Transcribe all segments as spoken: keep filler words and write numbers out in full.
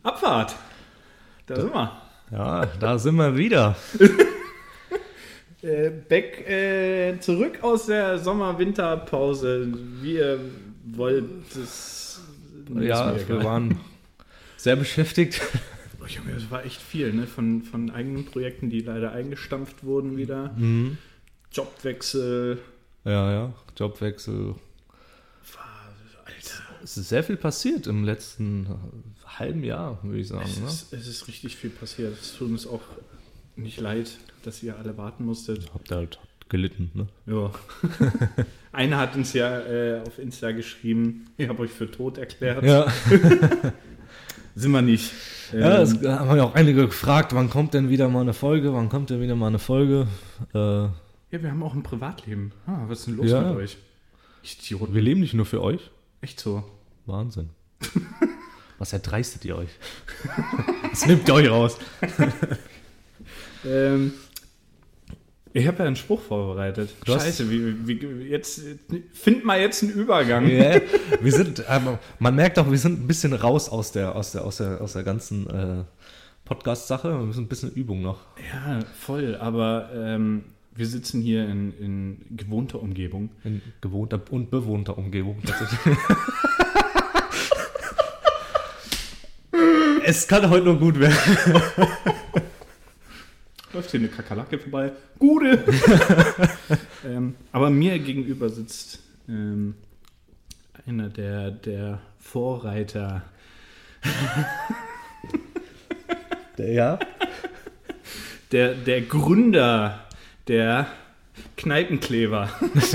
Abfahrt. Da, da sind wir. Ja, da sind wir wieder. äh, back, äh, zurück aus der Sommer-Winterpause. Wir wollten es. Ja, wir waren sehr beschäftigt. Oh, Junge, das war echt viel, ne? Von, von eigenen Projekten, die leider eingestampft wurden wieder. Mhm. Jobwechsel. Ja, ja, Jobwechsel. Alter. Es ist sehr viel passiert im letzten halben Jahr, würde ich sagen. Es, Ne? ist, es ist richtig viel passiert. Es tut uns auch nicht leid, dass ihr alle warten musstet. Habt ihr halt gelitten, ne? Ja. Einer hat uns ja äh, auf Insta geschrieben, ich habe euch für tot erklärt. Ja. Sind wir nicht. Ähm, Ja, es haben ja auch einige gefragt, wann kommt denn wieder mal eine Folge, wann kommt denn wieder mal eine Folge? Äh, ja, wir haben auch ein Privatleben. Ah, was ist denn los Ja. mit euch? Idioten. wir leben nicht nur für euch. Echt so. Wahnsinn. Was erdreistet ihr euch? Was nimmt ihr euch raus? Ähm, ich habe ja einen Spruch vorbereitet. Du hast- Scheiße, wie, wie, jetzt find mal jetzt einen Übergang. Ja, wir sind, ähm, man merkt auch, wir sind ein bisschen raus aus der, aus der, aus der, aus der ganzen äh, Podcast-Sache. Wir sind ein bisschen Übung noch. Ja, voll, aber ähm, wir sitzen hier in, in gewohnter Umgebung. In gewohnter und bewohnter Umgebung. Tatsächlich. Es kann heute nur gut werden. Läuft hier eine Kakerlake vorbei. Gute! ähm, aber mir gegenüber sitzt ähm, einer der, der Vorreiter. Ja. Der, der Gründer der Kneipenkleber.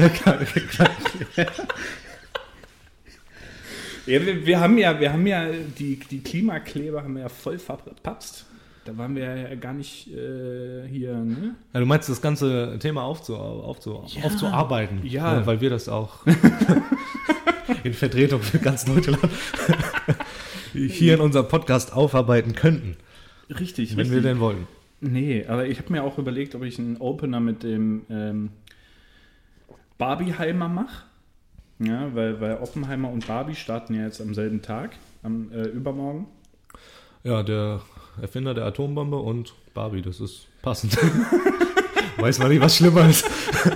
Ja, wir, wir haben ja, wir haben ja die, die Klimakleber haben wir ja voll verpatzt. Da waren wir ja gar nicht äh, hier, ne? Ja, du meinst das ganze Thema aufzu, aufzu, Ja. aufzuarbeiten, Ja. ne, weil wir das auch in Vertretung für ganz Deutschland hier in unserem Podcast aufarbeiten könnten, Richtig, wenn richtig. wir denn wollen. Nee, aber ich habe mir auch überlegt, ob ich einen Opener mit dem ähm, Barbieheimer mache. Ja, weil, weil Oppenheimer und Barbie starten ja jetzt am selben Tag, am äh, übermorgen. Ja, der Erfinder der Atombombe und Barbie, das ist passend. Weiß man nicht, was schlimmer ist.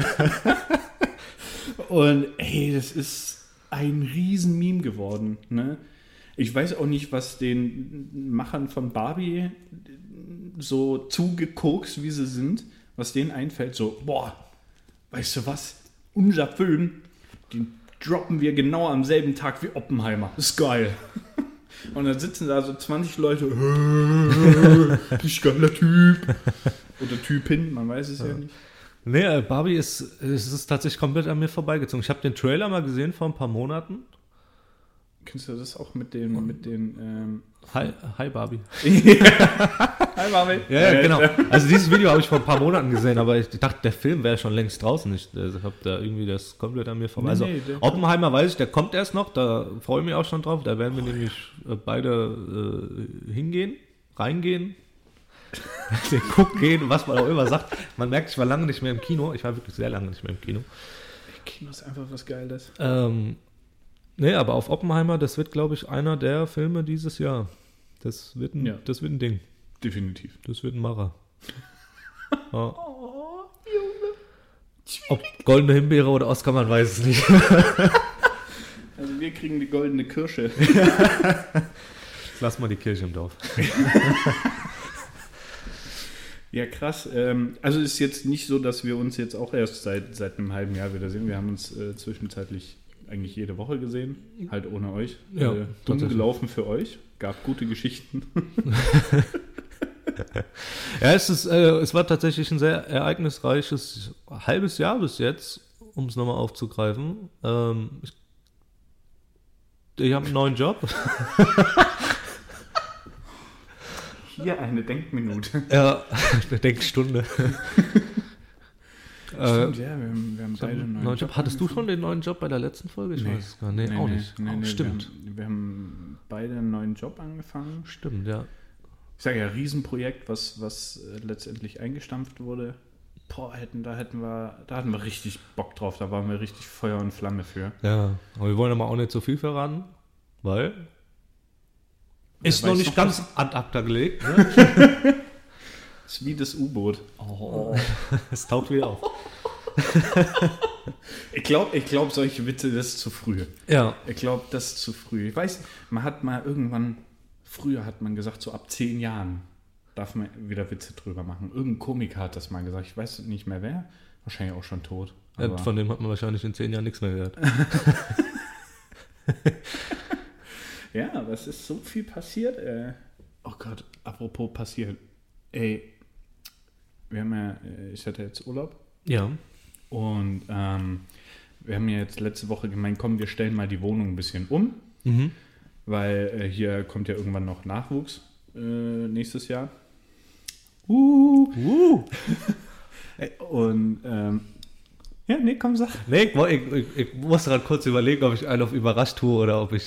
Und ey, das ist ein riesen Meme geworden. Ne? Ich weiß auch nicht, was den Machern von Barbie so zugekokst, wie sie sind, was denen einfällt. So, boah, weißt du was? Unser Film, den droppen wir genau am selben Tag wie Oppenheimer. Das ist geil. Und dann sitzen da so zwanzig Leute. Richtig geiler Typ. Oder Typin, man weiß es ja, ja nicht. Nee, Barbie ist, es ist tatsächlich komplett an mir vorbeigezogen. Ich habe den Trailer mal gesehen vor ein paar Monaten. Kennst du das auch mit den, mit den ähm Hi, hi Barbie. Hi Barbie. Ja, ja, genau. Also dieses Video habe ich vor ein paar Monaten gesehen, aber ich dachte, der Film wäre schon längst draußen. Ich also habe da irgendwie das komplett an mir vorbei. Also Nee, nee, Oppenheimer weiß ich, der kommt erst noch, da freue ich mich auch schon drauf. Da werden wir oh, nämlich ja. beide äh, hingehen, reingehen, den gucken gehen, was man auch immer sagt. Man merkt, ich war lange nicht mehr im Kino. Ich war wirklich sehr lange nicht mehr im Kino. Kino ist einfach was Geiles. Ähm, nee, aber auf Oppenheimer, das wird, glaube ich, einer der Filme dieses Jahr. Das wird ein, ja. das wird ein Ding. Definitiv. Das wird ein Macher. Ja. Oh, Junge. Ob goldene Himbeere oder Oscar, man weiß es nicht. Also wir kriegen die goldene Kirsche. Lass mal die Kirche im Dorf. Ja, krass. Ähm, also ist jetzt nicht so, dass wir uns jetzt auch erst seit, seit einem halben Jahr wieder sehen. Wir haben uns äh, zwischenzeitlich eigentlich jede Woche gesehen, halt ohne euch. Ja, äh, dumm gelaufen für euch. Gab gute Geschichten. Ja, es, ist, äh, es war tatsächlich ein sehr ereignisreiches halbes Jahr bis jetzt, um es nochmal aufzugreifen. Ähm, ich ich habe einen neuen Job. Hier eine Denkminute. Ja, eine Denkstunde. Stimmt, ja, wir haben, wir haben beide einen neuen, neuen Job. Job. Hattest du schon den neuen Job bei der letzten Folge? Ich nee. weiß gar nicht. Nee, nee, auch nee, nicht. Nee, oh, nee, stimmt. Wir haben, wir haben beide einen neuen Job angefangen. Stimmt, ja. Ich sage ja, Riesenprojekt, was, was äh, letztendlich eingestampft wurde. Boah, hätten, da hätten wir, da hatten wir richtig Bock drauf, da waren wir richtig Feuer und Flamme für. Ja, aber wir wollen aber auch nicht so viel verraten, weil Ist Wer noch weiß nicht noch ganz ad acta gelegt. Ne? Ist wie das U-Boot. Oh, es taucht wieder auf. Ich glaube, ich glaub, solche Witze, das ist zu früh. Ja. Ich glaube, das ist zu früh. Ich weiß, man hat mal irgendwann, früher hat man gesagt, so ab zehn Jahren darf man wieder Witze drüber machen. Irgendein Komiker hat das mal gesagt. Ich weiß nicht mehr wer. Wahrscheinlich auch schon tot. Ja, von dem hat man wahrscheinlich in zehn Jahren nichts mehr gehört. Ja, aber es ist so viel passiert. Äh. Oh Gott, apropos passiert. Ey, wir haben ja, ich hatte jetzt Urlaub. Ja. Und ähm, wir haben ja jetzt letzte Woche gemeint, komm, wir stellen mal die Wohnung ein bisschen um. Mhm. Weil äh, hier kommt ja irgendwann noch Nachwuchs äh, nächstes Jahr. Uh. Uh. Und ähm, ja, nee, komm, sag. Nee, ich, ich, ich, ich muss gerade kurz überlegen, ob ich einen auf überrascht tue oder ob ich...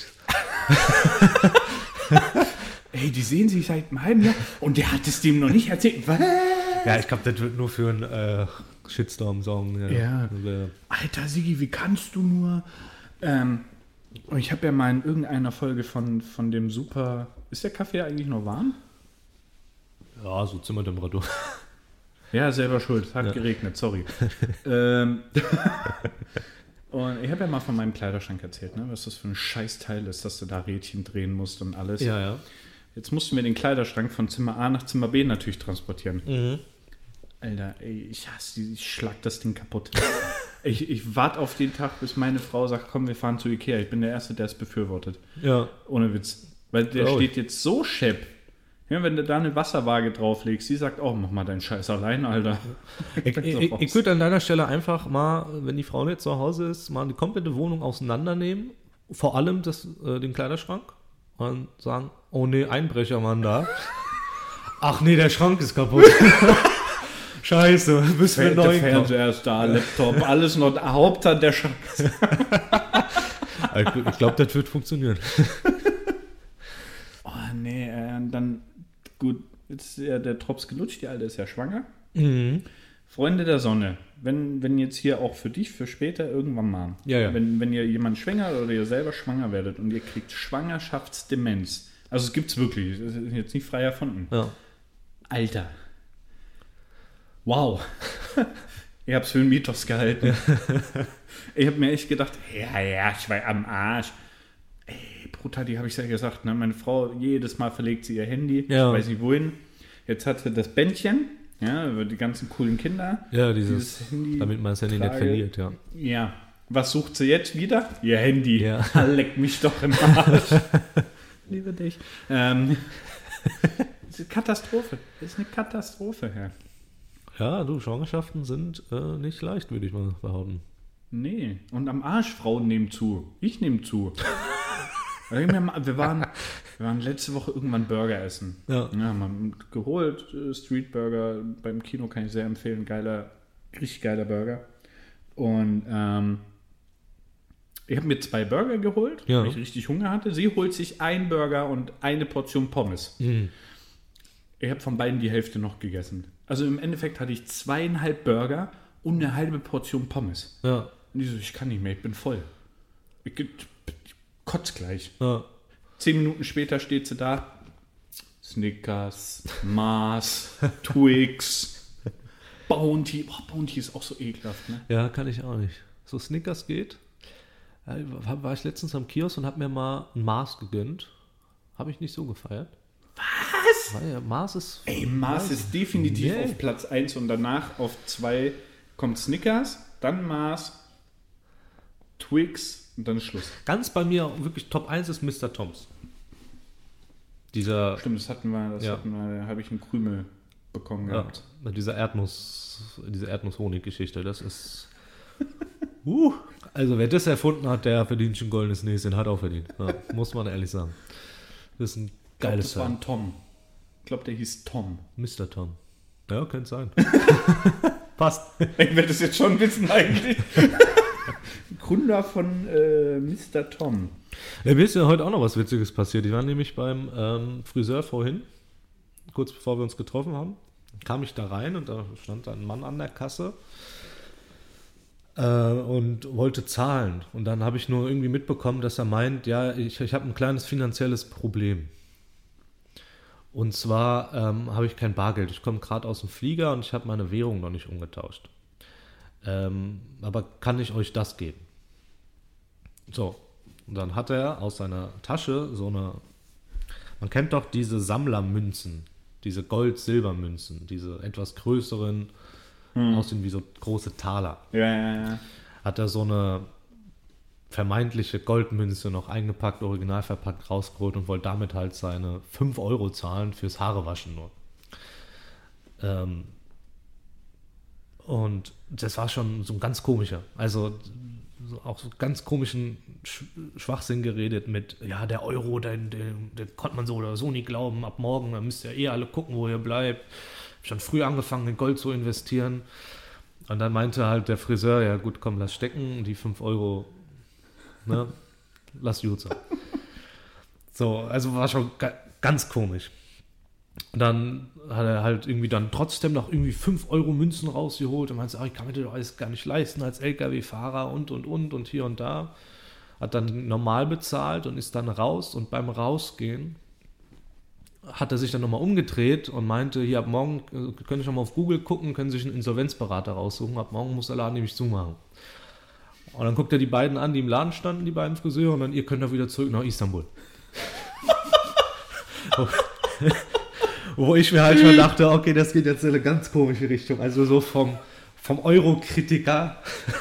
Ey, die sehen sich seit einem halben Jahr und der hat es dem noch nicht erzählt. Was? Ja, ich glaube, das wird nur für einen äh, Shitstorm-Song. Ja. Ja. Also, Alter, Sigi, wie kannst du nur? Ähm, und ich habe ja mal in irgendeiner Folge von, von dem Super... Ist der Kaffee eigentlich noch warm? ja, so Zimmertemperatur. Ja, selber schuld. Hat Ja. geregnet, sorry. ähm, und ich habe ja mal von meinem Kleiderschrank erzählt, ne, was das für ein Scheißteil ist, dass du da Rädchen drehen musst und alles. Ja, ja. Jetzt mussten wir den Kleiderschrank von Zimmer A nach Zimmer B natürlich transportieren. Mhm. Alter, ey, ich hasse die, ich schlag das Ding kaputt. ich ich warte auf den Tag, bis meine Frau sagt, komm, wir fahren zu Ikea. Ich bin der Erste, der es befürwortet. Ja. Ohne Witz. Weil der Oh. steht jetzt so schepp. Ja, wenn du da eine Wasserwaage drauflegst, die sagt, oh, mach mal deinen Scheiß allein, Alter. Ich, ich, ich würde an deiner Stelle einfach mal, wenn die Frau nicht zu Hause ist, mal die komplette Wohnung auseinandernehmen. Vor allem das, äh, den Kleiderschrank. Und sagen, oh nee, Einbrecher waren da. Ach nee, der Schrank ist kaputt. Scheiße, müssen wir Der neu kaufen. Fernseher ist da, Laptop, alles noch, Hauptsache der Schrank. Ich, ich glaube, das wird funktionieren. Oh nee, äh, dann, gut, jetzt ist ja der Drops gelutscht, die Alte ist ja schwanger. Mhm. Freunde der Sonne, wenn, wenn jetzt hier auch für dich, für später irgendwann mal, Ja, ja. Wenn, wenn ihr jemand schwanger oder ihr selber schwanger werdet und ihr kriegt Schwangerschaftsdemenz, also es gibt's wirklich, das ist jetzt nicht frei erfunden. Ja. Alter. Wow. Ich hab's für einen Mythos gehalten. Ich habe mir echt gedacht, ja, ja, ich war am Arsch. Ey, brutal, die habe ich ja gesagt, ne? Meine Frau, jedes Mal verlegt sie ihr Handy, Ja. ich weiß nicht wohin. Jetzt hat sie das Bändchen, ja, über die ganzen coolen Kinder. Ja, dieses, Dieses Handy- damit man das Handy nicht Trage. verliert, ja. Ja, was sucht sie jetzt wieder? Ihr Handy. Ja. Leck mich doch im Arsch. Liebe dich. Ähm, das ist eine Katastrophe. Das ist eine Katastrophe, ja. Ja, du, Schwangerschaften sind äh, nicht leicht, würde ich mal behaupten. Nee, und am Arsch, Frauen nehmen zu. Ich nehme zu. Wir waren, wir waren letzte Woche irgendwann Burger essen. Ja. Ja, haben geholt, äh, Street Burger, beim Kino kann ich sehr empfehlen, geiler, richtig geiler Burger. Und ähm, ich habe mir zwei Burger geholt, Ja. weil ich richtig Hunger hatte. Sie holt sich einen Burger und eine Portion Pommes. Mhm. Ich habe von beiden die Hälfte noch gegessen. Also im Endeffekt hatte ich zweieinhalb Burger und eine halbe Portion Pommes. Ja. Und ich so, ich kann nicht mehr, ich bin voll. Ich, ich kotz gleich. Ja. Zehn Minuten später steht sie da. Snickers, Mars, Twix, Bounty. Oh, Bounty ist auch so ekelhaft, ne? Ja, kann ich auch nicht. So Snickers geht. Ja, war war ich letztens am Kiosk und habe mir mal ein Mars gegönnt. Habe ich nicht so gefeiert. Was? Weil ja, Mars ist... Ey, Mars ist definitiv Nee. auf Platz eins und danach auf zwei kommt Snickers, dann Mars, Twix und dann ist Schluss. Ganz bei mir wirklich Top eins ist Mister Toms. Dieser, Stimmt, das hatten wir, das Ja. hatten wir, da habe ich einen Krümel bekommen ja, gehabt. dieser Erdnuss, diese Erdnuss-Honig-Geschichte, das ist... uh, also wer das erfunden hat, der verdient schon goldenes Näschen, hat auch verdient. Ja, muss man ehrlich sagen. Das ist ein Ich glaube, geiles das war Teil. ein Tom. Ich glaube, der hieß Tom. Mister Tom. Ja, könnte sein. Passt. Ich werde das jetzt schon wissen eigentlich. Gründer von äh, Mister Tom. Ja, mir ist ja heute auch noch was Witziges passiert. Ich war nämlich beim ähm, Friseur vorhin, kurz bevor wir uns getroffen haben, kam ich da rein und da stand da ein Mann an der Kasse äh, und wollte zahlen. Und dann habe ich nur irgendwie mitbekommen, dass er meint, ja, ich, ich habe ein kleines finanzielles Problem. Und zwar ähm, habe ich kein Bargeld. Ich komme gerade aus dem Flieger und ich habe meine Währung noch nicht umgetauscht. Ähm, aber kann ich euch das geben? So, und dann hat er aus seiner Tasche so eine, man kennt doch diese Sammlermünzen, diese Gold-Silbermünzen, diese etwas größeren, hm. aussehen wie so große Taler. Ja, ja, ja. Hat er so eine vermeintliche Goldmünze noch eingepackt, original verpackt, rausgeholt und wollte damit halt seine fünf Euro zahlen fürs Haarewaschen nur. Ähm, und das war schon so ein ganz komischer, also so auch so ganz komischen Sch- Schwachsinn geredet mit, ja, der Euro, den, den, den konnte man so oder so nie glauben, ab morgen, da müsst ihr eh alle gucken, wo ihr bleibt. Hab schon früh angefangen, in Gold zu investieren. Und dann meinte halt der Friseur, ja gut, komm, lass stecken, die fünf Euro, ne, lass gut sein. So, also war schon ga- ganz komisch. Und dann hat er halt irgendwie dann trotzdem noch irgendwie fünf Euro Münzen rausgeholt und meinte, ach, ich kann mir das alles gar nicht leisten als L K W-Fahrer und und und und hier und da. Hat dann normal bezahlt und ist dann raus und beim Rausgehen hat er sich dann nochmal umgedreht und meinte, hier ab morgen äh, können Sie nochmal auf Google gucken, können sich einen Insolvenzberater raussuchen, ab morgen muss der Laden nämlich zumachen. Und dann guckt er die beiden an, die im Laden standen, die beiden Friseure, und dann, ihr könnt da wieder zurück nach Istanbul. Wo ich mir halt schon dachte, okay, das geht jetzt in eine ganz komische Richtung. Also so vom, vom Euro-Kritiker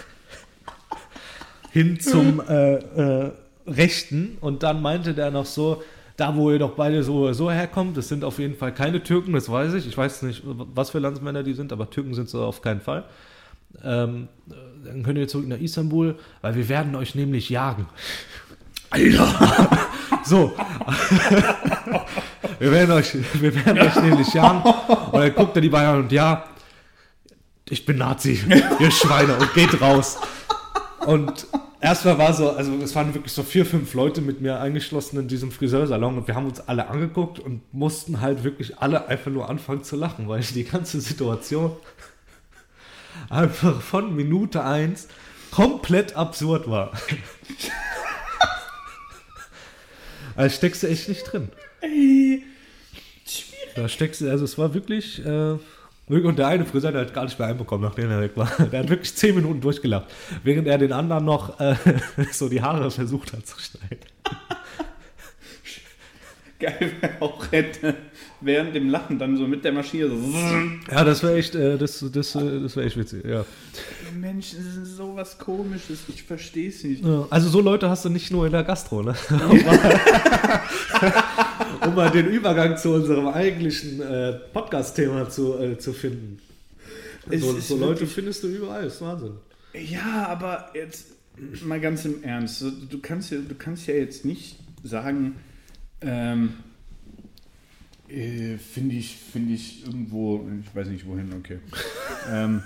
hin zum äh, äh, Rechten. Und dann meinte der noch so, da wo ihr doch beide so so herkommt, das sind auf jeden Fall keine Türken, das weiß ich. Ich weiß nicht, was für Landsmänner die sind, aber Türken sind so auf keinen Fall. Ähm, dann könnt ihr zurück nach Istanbul, weil wir werden euch nämlich jagen. Alter! So. wir, werden euch, wir werden euch nämlich jagen. Und dann guckt er die beiden an und ja, ich bin Nazi, ihr Schweine, und geht raus. Und erstmal war so, also es waren wirklich so vier, fünf Leute mit mir eingeschlossen in diesem Friseursalon und wir haben uns alle angeguckt und mussten halt wirklich alle einfach nur anfangen zu lachen, weil die ganze Situation einfach von Minute eins komplett absurd war. Da steckst du echt nicht drin. Ey, schwierig. Da steckst du, also es war wirklich, äh, und der eine Friseur, der hat gar nicht mehr einbekommen, nachdem er weg war. Der hat wirklich zehn Minuten durchgelacht, während er den anderen noch äh, so die Haare versucht hat zu schneiden. Geil, wer auch hätte während dem Lachen dann so mit der Maschine so. Ja, das wäre echt, äh, das, das, das wäre echt witzig, ja. Mensch, das ist sowas Komisches, ich verstehe es nicht. Ja, also so Leute hast du nicht nur in der Gastro, ne? Um mal den Übergang zu unserem eigentlichen äh, Podcast-Thema zu, äh, zu finden. Es So, ist so Leute wirklich- findest du überall, das ist Wahnsinn. Ja, aber jetzt mal ganz im Ernst, so, du kannst ja, du kannst ja jetzt nicht sagen, ähm, äh, finde ich, finde ich irgendwo, ich weiß nicht wohin, okay. ähm,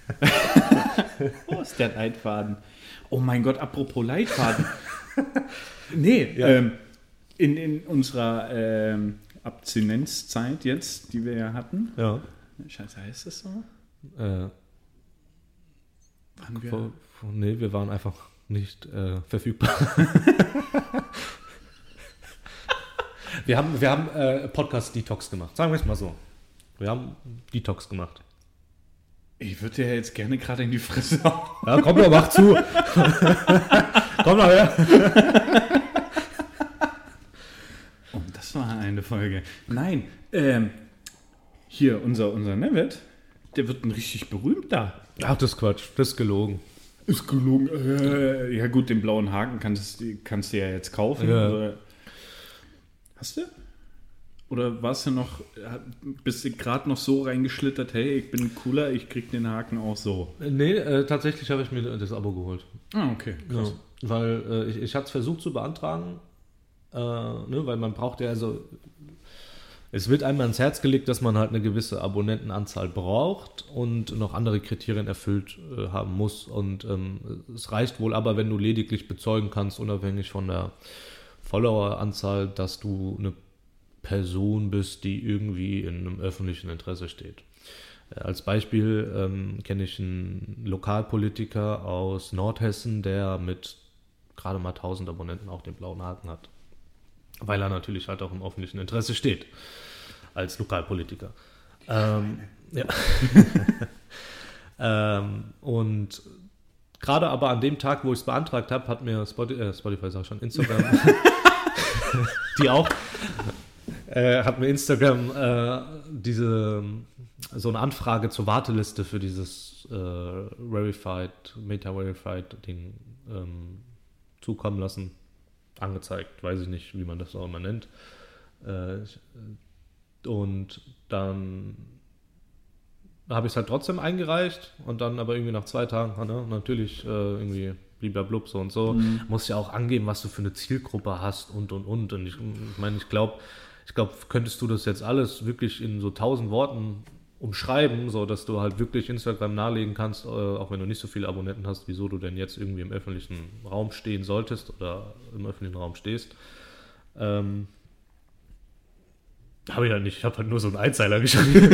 Wo ist der Leitfaden? Oh mein Gott, apropos Leitfaden. Nee, Ja. ähm, in, in unserer ähm, Abstinenzzeit jetzt, die wir ja hatten, Ja. Scheiße, heißt das so? Äh, Waren wir, vor, vor, nee, wir waren einfach nicht äh, verfügbar. wir haben, wir haben äh, Podcast-Detox gemacht, sagen wir es mal so. Wir haben Detox gemacht. ich würde ja jetzt gerne gerade in die Fresse hauen. Ja, komm doch, mach zu. Komm doch her. Oh, das war eine Folge. Nein, ähm, hier, unser, unser Neville, der wird ein richtig berühmter. Ach, das ist Quatsch, das ist gelogen. Ist gelogen. Äh, ja gut, den blauen Haken kannst, kannst du ja jetzt kaufen. Ja. Oder, hast du? Oder warst du noch, bist du gerade noch so reingeschlittert, hey, ich bin cooler, ich krieg den Haken auch so. Nee, äh, tatsächlich habe ich mir das Abo geholt. Ah, okay, krass. Ja, weil äh, ich, ich hatte es versucht zu beantragen, äh, ne, weil man braucht ja also, es wird einem ans Herz gelegt, dass man halt eine gewisse Abonnentenanzahl braucht und noch andere Kriterien erfüllt äh, haben muss. Und ähm, es reicht wohl aber, wenn du lediglich bezeugen kannst, unabhängig von der Followeranzahl, dass du eine Person bist, die irgendwie in einem öffentlichen Interesse steht. Äh, als Beispiel ähm, kenne ich einen Lokalpolitiker aus Nordhessen, der mit gerade mal tausend Abonnenten auch den blauen Haken hat. Weil er natürlich halt auch im öffentlichen Interesse steht. als Lokalpolitiker. Ähm, ja. ähm, und gerade aber an dem Tag, wo ich es beantragt habe, hat mir Spotify, äh, Spotify sag ich schon, Instagram, die auch, äh, hat mir Instagram äh, diese so eine Anfrage zur Warteliste für dieses äh, Verified, Meta-Verified Ding ähm, zukommen lassen, angezeigt, weiß ich nicht, wie man das auch immer nennt. Äh, und dann habe ich es halt trotzdem eingereicht und dann aber irgendwie nach zwei Tagen, ne, natürlich äh, irgendwie bliblablub so und so, mhm. musst ja auch angeben, was du für eine Zielgruppe hast und und und. Und ich, ich meine, ich glaube, ich glaube, könntest du das jetzt alles wirklich in so tausend Worten umschreiben, so dass du halt wirklich Instagram nahelegen kannst, äh, auch wenn du nicht so viele Abonnenten hast, wieso du denn jetzt irgendwie im öffentlichen Raum stehen solltest oder im öffentlichen Raum stehst. Ähm, habe ich halt nicht, ich habe halt nur so einen Einzeiler geschrieben.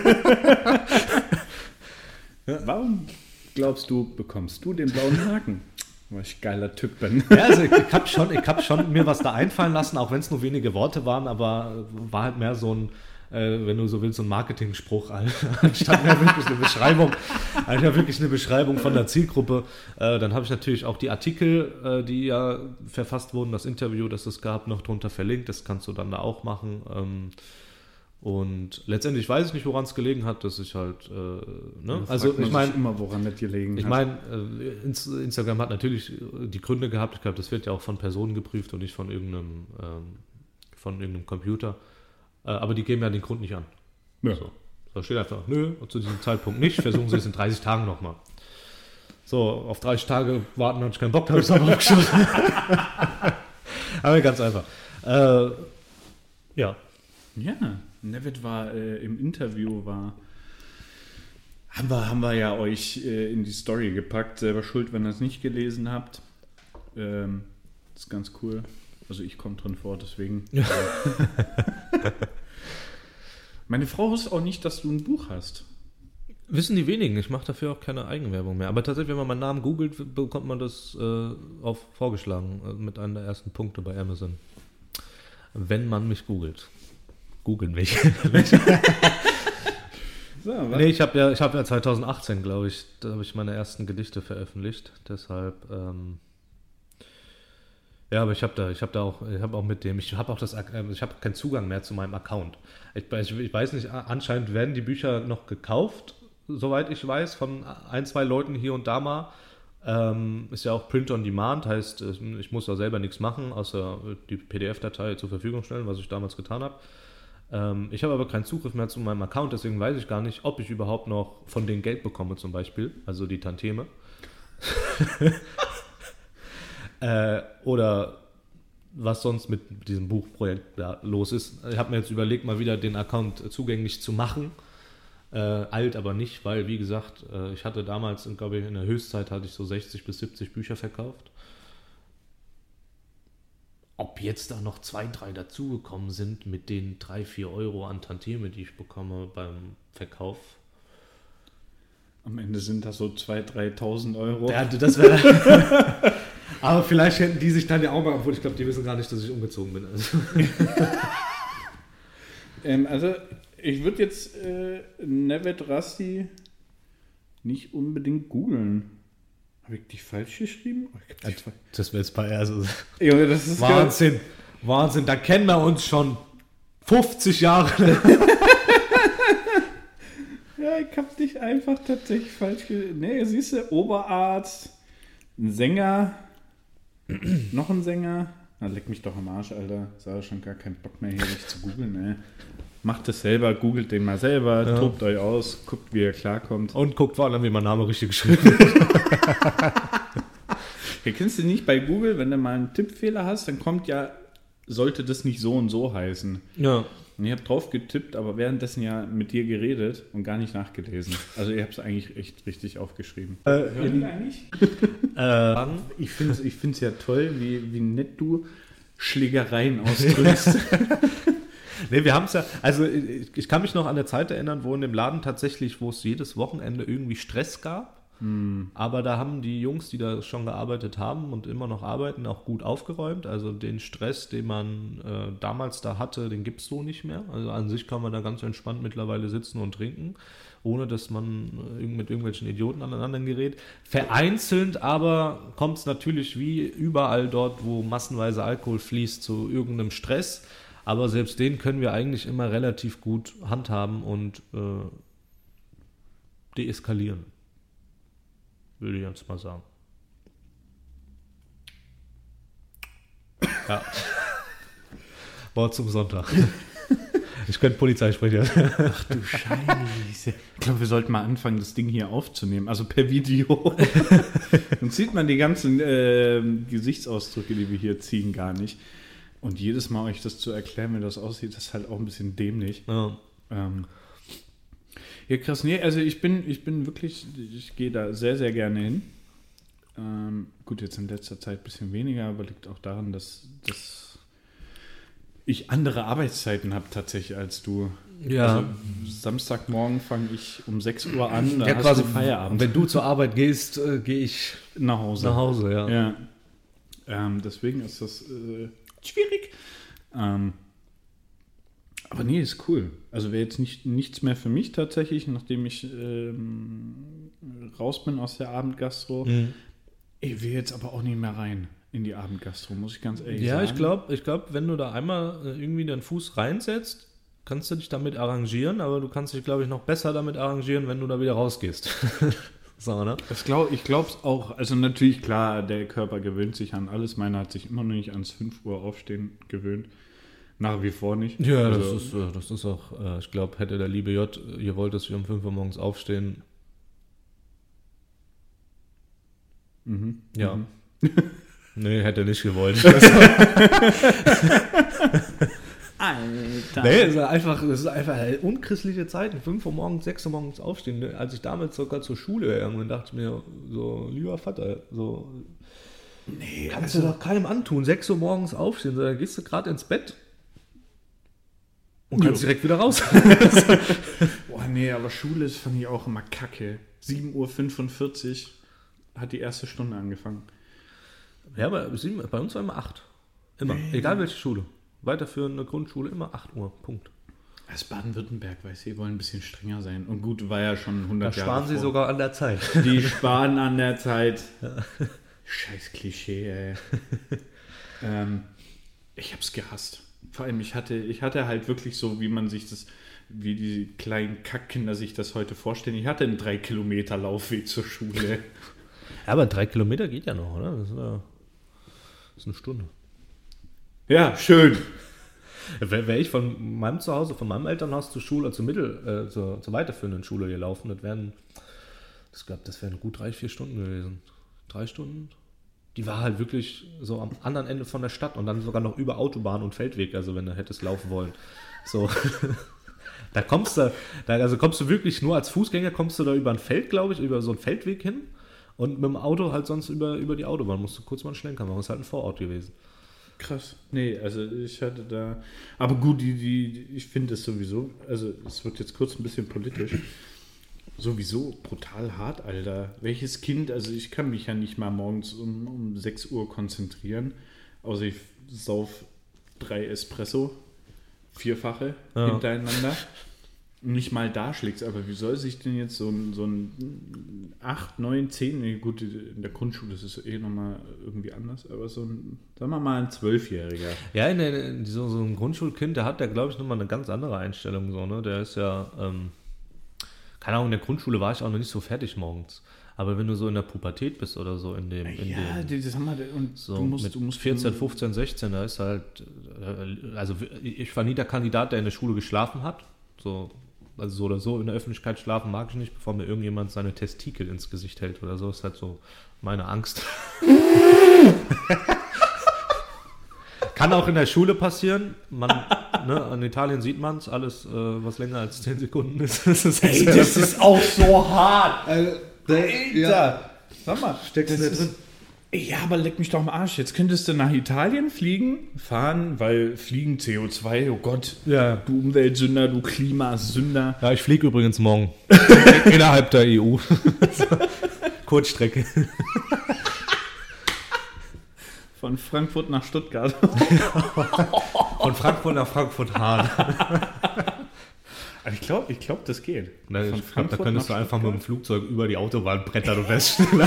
Ja. Warum glaubst du, bekommst du den blauen Haken? Weil ich geiler Typ bin. Ja, also ich, ich habe schon, ich hab schon mir was da einfallen lassen, auch wenn es nur wenige Worte waren, aber war halt mehr so ein, äh, wenn du so willst, so ein Marketing-Spruch, anstatt mehr wirklich eine Beschreibung, also wirklich eine Beschreibung von der Zielgruppe. Äh, dann habe ich natürlich auch die Artikel, äh, die ja verfasst wurden, das Interview, das es gab, noch drunter verlinkt. Das kannst du dann da auch machen. Ähm, und letztendlich weiß ich nicht, woran es gelegen hat, dass ich halt, äh, ne? Also ich meine immer, woran das gelegen ich hat. meine, äh, Instagram hat natürlich die Gründe gehabt. Ich glaube, das wird ja auch von Personen geprüft und nicht von irgendeinem, ähm, von irgendeinem Computer. Äh, aber die geben ja den Grund nicht an. Ja. So. Da steht einfach, nö, zu diesem Zeitpunkt nicht. Versuchen Sie es in dreißig Tagen nochmal. So, auf dreißig Tage warten, hatte ich keinen Bock, da habe ich es auch abgeschossen. Aber ganz einfach. Äh, ja. Ja, Nevitt war äh, im Interview, war haben wir, haben wir ja euch äh, in die Story gepackt. Selber schuld, wenn ihr es nicht gelesen habt. Ähm, das ist ganz cool. Also ich komme drin vor, deswegen. Ja. Meine Frau wusste auch nicht, dass du ein Buch hast. Wissen die wenigen. Ich mache dafür auch keine Eigenwerbung mehr. Aber tatsächlich, wenn man meinen Namen googelt, bekommt man das äh, auch vorgeschlagen. Äh, mit einem der ersten Punkte bei Amazon. Wenn man mich googelt. Googeln mich. So, nee, ich habe ja, ich hab ja zwanzig achtzehn, glaube ich, da habe ich meine ersten Gedichte veröffentlicht. Deshalb, ähm, ja, aber ich habe da, ich habe da auch, ich habe auch mit dem, ich habe auch das, ich habe keinen Zugang mehr zu meinem Account. Ich, ich, ich weiß nicht, anscheinend werden die Bücher noch gekauft, soweit ich weiß, von ein, zwei Leuten hier und da mal. Ähm, ist ja auch Print on Demand, heißt, ich muss da selber nichts machen, außer die P D F-Datei zur Verfügung stellen, was ich damals getan habe. Ähm, ich habe aber keinen Zugriff mehr zu meinem Account, deswegen weiß ich gar nicht, ob ich überhaupt noch von denen Geld bekomme zum Beispiel, also die Tantieme. äh, oder was sonst mit diesem Buchprojekt da los ist. Ich habe mir jetzt überlegt, mal wieder den Account zugänglich zu machen. Äh, alt aber nicht, weil, wie gesagt, äh, ich hatte damals, glaube ich, in der Höchstzeit hatte ich so sechzig bis siebzig Bücher verkauft. Ob jetzt da noch zwei, drei dazugekommen sind mit den drei, vier Euro an Tantieme, die ich bekomme beim Verkauf. Am Ende sind das so zweitausend, dreitausend Euro. Ja, das wäre. Aber vielleicht hätten die sich dann ja auch mal, obwohl ich glaube, die wissen gar nicht, dass ich umgezogen bin. Also, ähm, also ich würde jetzt äh, Nevitt Rassi nicht unbedingt googeln. Habe ich dich falsch geschrieben? Oh, ich das wäre jetzt bei also Junge, das ist Wahnsinn. Geil. Wahnsinn, da kennen wir uns schon fünfzig Jahre. Ja, ich habe dich einfach tatsächlich falsch geschrieben. Nee, siehst du, Oberarzt, ein Sänger, noch ein Sänger. Na, leck mich doch am Arsch, Alter. Ich habe schon gar keinen Bock mehr, hier dich zu googeln, ey. Macht es selber, googelt den mal selber, ja. Tobt euch aus, guckt, wie ihr klarkommt. Und guckt vor allem, wie mein Name richtig geschrieben wird. Ja, kennst du nicht bei Google, wenn du mal einen Tippfehler hast, dann kommt ja, sollte das nicht so und so heißen. Ja. Und ich habe drauf getippt, aber währenddessen ja mit dir geredet und gar nicht nachgelesen. Also ihr habt es eigentlich echt richtig aufgeschrieben. Äh, Hören die eigentlich? äh, ich finde es ich find's ja toll, wie, wie nett du Schlägereien ausdrückst. Nee, wir haben es ja, also ich, ich kann mich noch an der Zeit erinnern, wo in dem Laden tatsächlich, wo es jedes Wochenende irgendwie Stress gab. Mhm. Aber da haben die Jungs, die da schon gearbeitet haben und immer noch arbeiten, auch gut aufgeräumt. Also den Stress, den man äh, damals da hatte, den gibt es so nicht mehr. Also an sich kann man da ganz entspannt mittlerweile sitzen und trinken, ohne dass man äh, mit irgendwelchen Idioten aneinander gerät. Vereinzelt aber kommt es natürlich wie überall dort, wo massenweise Alkohol fließt, zu irgendeinem Stress. Aber selbst den können wir eigentlich immer relativ gut handhaben und äh, deeskalieren, würde ich jetzt mal sagen. Ja. Wort zum Sonntag. Ich könnte Polizeisprecher. Ach du Scheiße. Ich glaube, wir sollten mal anfangen, das Ding hier aufzunehmen. Also per Video. Dann sieht man die ganzen äh, Gesichtsausdrücke, die wir hier ziehen, gar nicht. Und jedes Mal euch das zu erklären, wie das aussieht, ist halt auch ein bisschen dämlich. Ja. Ähm, ja, krass. Nee, also ich bin, ich bin wirklich, ich gehe da sehr, sehr gerne hin. Ähm, gut, jetzt in letzter Zeit ein bisschen weniger, aber liegt auch daran, dass, dass ich andere Arbeitszeiten habe tatsächlich als du. Ja. Also Samstagmorgen fange ich um sechs Uhr an, da Ja, hast quasi du Feierabend. Wenn du zur Arbeit gehst, äh, gehe ich nach Hause. nach Hause, ja. Ja. Ähm, deswegen ist das äh, schwierig. Ähm, aber nee, ist cool. Also wäre jetzt nicht, nichts mehr für mich tatsächlich, nachdem ich ähm, raus bin aus der Abendgastro. Mhm. Ich will jetzt aber auch nicht mehr rein in die Abendgastro, muss ich ganz ehrlich Ja, sagen. ich glaube, ich glaub, wenn du da einmal äh, irgendwie deinen Fuß reinsetzt, kannst du dich damit arrangieren, aber du kannst dich, glaube ich, noch besser damit arrangieren, wenn du da wieder rausgehst. So, ne? Das glaub, ich glaube es auch. Also natürlich, klar, der Körper gewöhnt sich an alles. Meiner hat sich immer noch nicht ans fünf Uhr Aufstehen gewöhnt. Nach wie vor nicht. Ja, also, das, ist, äh, das ist auch, äh, ich glaube, hätte der liebe J, ihr wollt, dass wir um fünf Uhr morgens aufstehen. Mhm. Ja. Mhm. Nee, hätte er nicht gewollt. Alter. Nee, es ist einfach, es ist einfach unchristliche Zeiten. fünf Uhr morgens, sechs Uhr morgens aufstehen. Als ich damals sogar zur Schule irgendwann dachte ich mir, so, lieber Vater, so, nee, kannst also, du doch keinem antun. sechs Uhr morgens aufstehen, so, dann gehst du gerade ins Bett und kannst jo. direkt wieder raus. Boah, nee, aber Schule ist, fand ich auch immer kacke. sieben Uhr fünfundvierzig hat die erste Stunde angefangen. Ja, aber bei uns war immer acht. Immer, nee. Egal welche Schule. Weiterführende Grundschule, immer acht Uhr, Punkt. Das Baden-Württemberg, weiß ich, wollen ein bisschen strenger sein. Und gut, war ja schon hundert Jahre. Da Jahre sparen sie vor. Sogar an der Zeit. Die sparen an der Zeit. Ja. Scheiß Klischee, ey. ähm, ich hab's gehasst. Vor allem, ich hatte, ich hatte halt wirklich so, wie man sich das, wie die kleinen Kackkinder sich das heute vorstellen. Ich hatte einen drei Kilometer Laufweg zur Schule. Ja, aber drei Kilometer geht ja noch, oder? Das ist, eine, das ist eine Stunde. Ja, schön. Wäre wär ich von meinem Zuhause, von meinem Elternhaus zur Schule, zur Mittel, äh, zur, zur weiterführenden Schule gelaufen, das wären, ich glaube, das wären gut drei, vier Stunden gewesen. Drei Stunden? Die war halt wirklich so am anderen Ende von der Stadt und dann sogar noch über Autobahn und Feldweg, also wenn du hättest laufen wollen. So. Da kommst du, da, also kommst du wirklich nur als Fußgänger, kommst du da über ein Feld, glaube ich, über so einen Feldweg hin und mit dem Auto halt sonst über, über die Autobahn. Musst du kurz mal einen Schlenker machen, das ist halt ein Vorort gewesen. Krass. Nee, also ich hatte da... Aber gut, die, die, ich finde es sowieso, also es wird jetzt kurz ein bisschen politisch, sowieso brutal hart, Alter. Welches Kind, also ich kann mich ja nicht mal morgens um, um sechs Uhr konzentrieren, außer ich sauf drei Espresso, vierfache ja. hintereinander. Nicht mal da schlägt's, aber wie soll sich denn jetzt so ein, so ein acht, neun, zehn, nee, gut, in der Grundschule ist es eh nochmal irgendwie anders, aber so ein, sagen wir mal, ein Zwölfjähriger. Ja, in der, in so, so ein Grundschulkind, der hat ja, glaube ich, nochmal eine ganz andere Einstellung, so, ne, der ist ja, ähm, keine Ahnung, in der Grundschule war ich auch noch nicht so fertig morgens, aber wenn du so in der Pubertät bist oder so in dem, in ja, dem, das haben wir, und so du musst, mit du musst vierzehn, fünfzehn, sechzehn, da ist halt, also ich war nie der Kandidat, der in der Schule geschlafen hat, so. Also so oder so in der Öffentlichkeit schlafen mag ich nicht, bevor mir irgendjemand seine Testikel ins Gesicht hält oder so. Das ist halt so meine Angst. Kann auch in der Schule passieren. Man, ne, in Italien sieht man es, alles, äh, was länger als zehn Sekunden ist. Das ist, Ey, das ist auch so hart. Alter. Ja. Sag mal, steckst du drin? Ja, aber leck mich doch am Arsch. Jetzt könntest du nach Italien fliegen, fahren, weil Fliegen C O zwei, oh Gott, ja. Du Umweltsünder, du Klimasünder. Ja, ich fliege übrigens morgen. Innerhalb der E U. Kurzstrecke. Von Frankfurt nach Stuttgart. Von Frankfurt nach Frankfurt-Hahn. Also ich glaube, ich glaub, das geht. Ne, Von ich glaub, da Frankfurt könntest du nach einfach mit dem Stuttgart? Flugzeug über die Autobahn brettern und wärst schneller.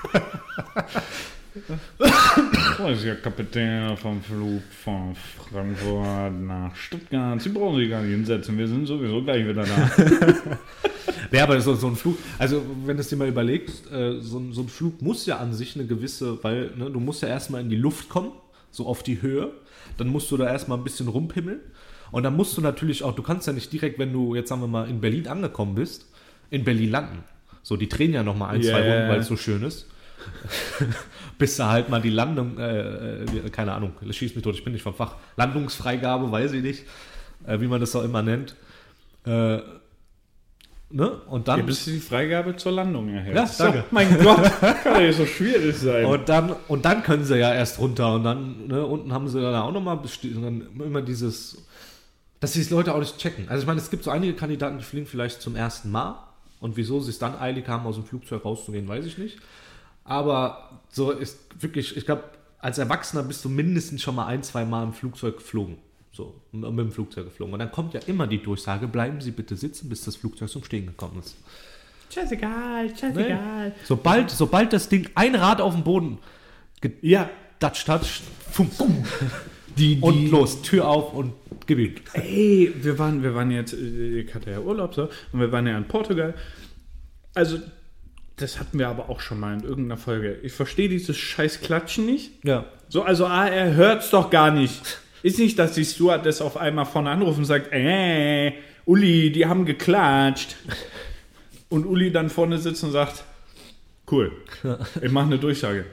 Oh, ist ja Kapitän vom Flug von Frankfurt nach Stuttgart. Sie brauchen sich gar nicht hinsetzen, wir sind sowieso gleich wieder da. Ja, aber so, so ein Flug, also wenn du es dir mal überlegst, äh, so, ein- so ein Flug muss ja an sich eine gewisse, weil ne, du musst ja erstmal in die Luft kommen, so auf die Höhe, dann musst du da erstmal ein bisschen rumpimmeln und dann musst du natürlich auch, du kannst ja nicht direkt, wenn du jetzt sagen wir mal in Berlin angekommen bist, in Berlin landen. So, die drehen ja nochmal ein, zwei Yeah. Runden, weil es so schön ist. Bis da halt mal die Landung, äh, äh, keine Ahnung, schieß mich tot, ich bin nicht vom Fach, Landungsfreigabe, weiß ich nicht, äh, wie man das auch immer nennt. Äh, ne? Und dann, Ja, bis du die Freigabe zur Landung erhältst. Ja, so, danke. mein Gott, kann ja so schwierig sein. und dann und dann können sie ja erst runter und dann, ne, unten haben sie dann auch nochmal immer dieses, dass die Leute auch nicht checken. Also ich meine, es gibt so einige Kandidaten, die fliegen vielleicht zum ersten Mal und wieso sie es dann eilig haben, aus dem Flugzeug rauszugehen, weiß ich nicht. Aber so ist wirklich, ich glaube, als Erwachsener bist du mindestens schon mal ein, zwei Mal im Flugzeug geflogen. So, mit dem Flugzeug geflogen. Und dann kommt ja immer die Durchsage, bleiben Sie bitte sitzen, bis das Flugzeug zum Stehen gekommen ist. Scheißegal, scheißegal. Sobald, sobald das Ding ein Rad auf dem Boden Ja, gedatscht hat, fum, fum, die, und die, los, Tür auf und gewinnt. Ey, wir waren, wir waren jetzt, äh, ich hatte ja Urlaub, so, und wir waren ja in Portugal. Also, das hatten wir aber auch schon mal in irgendeiner Folge. Ich verstehe dieses scheiß Klatschen nicht. Ja. So, also, ah, er hört's doch gar nicht. Ist nicht, dass die Stewardess auf einmal vorne anruft und sagt, äh, Uli, die haben geklatscht. Und Uli dann vorne sitzt und sagt, cool, ich mache eine Durchsage.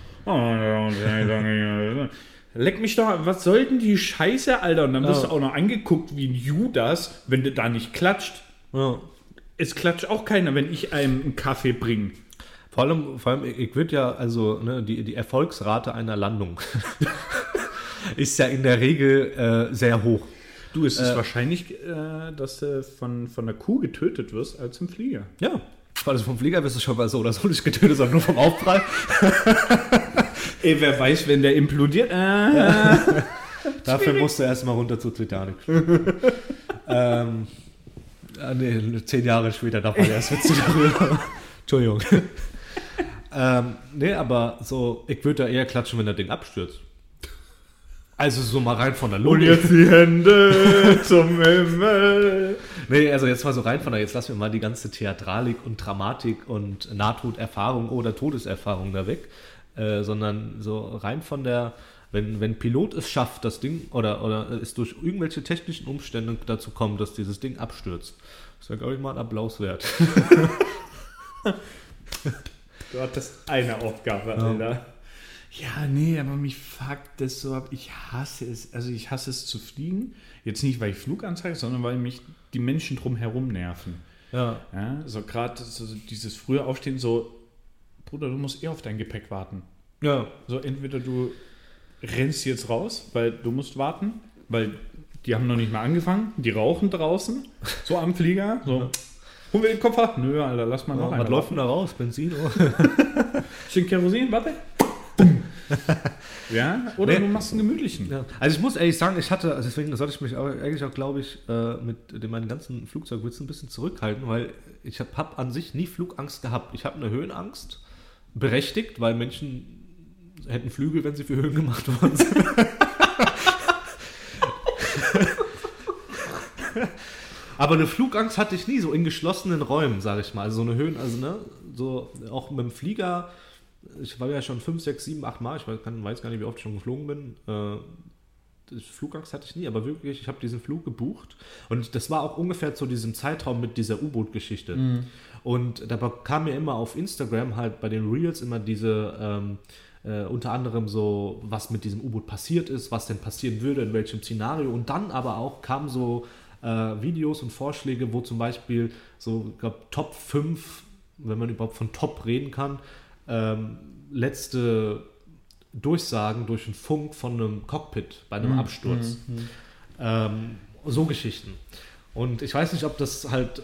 Leck mich doch, was soll denn die Scheiße, Alter? Und dann wirst Ja. du auch noch angeguckt wie ein Judas, wenn du da nicht klatscht. Ja. Es klatscht auch keiner, wenn ich einem einen Kaffee bringe. Vor allem, vor allem, ich würde ja, also, ne, die, die Erfolgsrate einer Landung ist ja in der Regel äh, sehr hoch. Du, es ist Äh, wahrscheinlich, äh, dass du von, von der Kuh getötet wirst als im Flieger. Ja. Also vom Flieger wirst du schon mal so oder so nicht getötet, sondern nur vom Aufprall. Ey, wer weiß, wenn der implodiert. Äh, Dafür musst du erstmal runter zur Titanic. ähm, ah, nee, zehn Jahre später darf man erst Witze darüber. Entschuldigung. ähm, nee, aber so, ich würde da eher klatschen, wenn das Ding abstürzt. Also so mal rein von der Und Logik. jetzt die Hände zum Himmel. Nee, also jetzt mal so rein von der, jetzt lassen wir mal die ganze Theatralik und Dramatik und Nahtoderfahrung oder Todeserfahrung da weg, äh, sondern so rein von der, wenn, wenn ein Pilot es schafft, das Ding, oder, oder es durch irgendwelche technischen Umstände dazu kommt, dass dieses Ding abstürzt, ist ja, glaube ich, mal ein Applaus wert. Du hattest eine Aufgabe, Alter. Ja, nee, aber mich fuckt das so ab. Ich hasse es. Also ich hasse es zu fliegen. Jetzt nicht, weil ich Flug anzeige, sondern weil mich die Menschen drumherum nerven. Ja. Ja, so gerade so dieses frühe Aufstehen, so, Bruder, du musst eh auf dein Gepäck warten. Ja. So, entweder du rennst jetzt raus, weil du musst warten, weil die haben noch nicht mal angefangen, die rauchen draußen, so am Flieger, so, holen wir den Koffer? Nö, Alter, lass mal noch Was einen läuft denn da raus? Benzin? Bisschen Kerosin, warte. Ja, oder Nee. du machst einen gemütlichen. Ja. Also ich muss ehrlich sagen, ich hatte, also deswegen sollte ich mich auch, eigentlich auch, glaube ich, äh, mit den meinen ganzen Flugzeugwitzen ein bisschen zurückhalten, weil ich habe hab an sich nie Flugangst gehabt. Ich habe eine Höhenangst, berechtigt, weil Menschen hätten Flügel, wenn sie für Höhen gemacht worden sind. Aber eine Flugangst hatte ich nie, so in geschlossenen Räumen, sage ich mal. Also so eine Höhen, also ne, so auch mit dem Flieger. Ich war ja schon fünf, sechs, sieben, acht Mal, ich weiß, kann, weiß gar nicht, wie oft ich schon geflogen bin. Äh, Flugangst hatte ich nie, aber wirklich, ich habe diesen Flug gebucht und das war auch ungefähr zu diesem Zeitraum mit dieser U-Boot-Geschichte. Mhm. Und da kam mir immer auf Instagram halt bei den Reels immer diese, ähm, äh, unter anderem so, was mit diesem U-Boot passiert ist, was denn passieren würde, in welchem Szenario. Und dann aber auch kamen so äh, Videos und Vorschläge, wo zum Beispiel so, ich glaube, Top fünf, wenn man überhaupt von Top reden kann, Ähm, letzte Durchsagen durch einen Funk von einem Cockpit bei einem Mhm. Absturz. Mhm. Ähm, so Geschichten. Und ich weiß nicht, ob das halt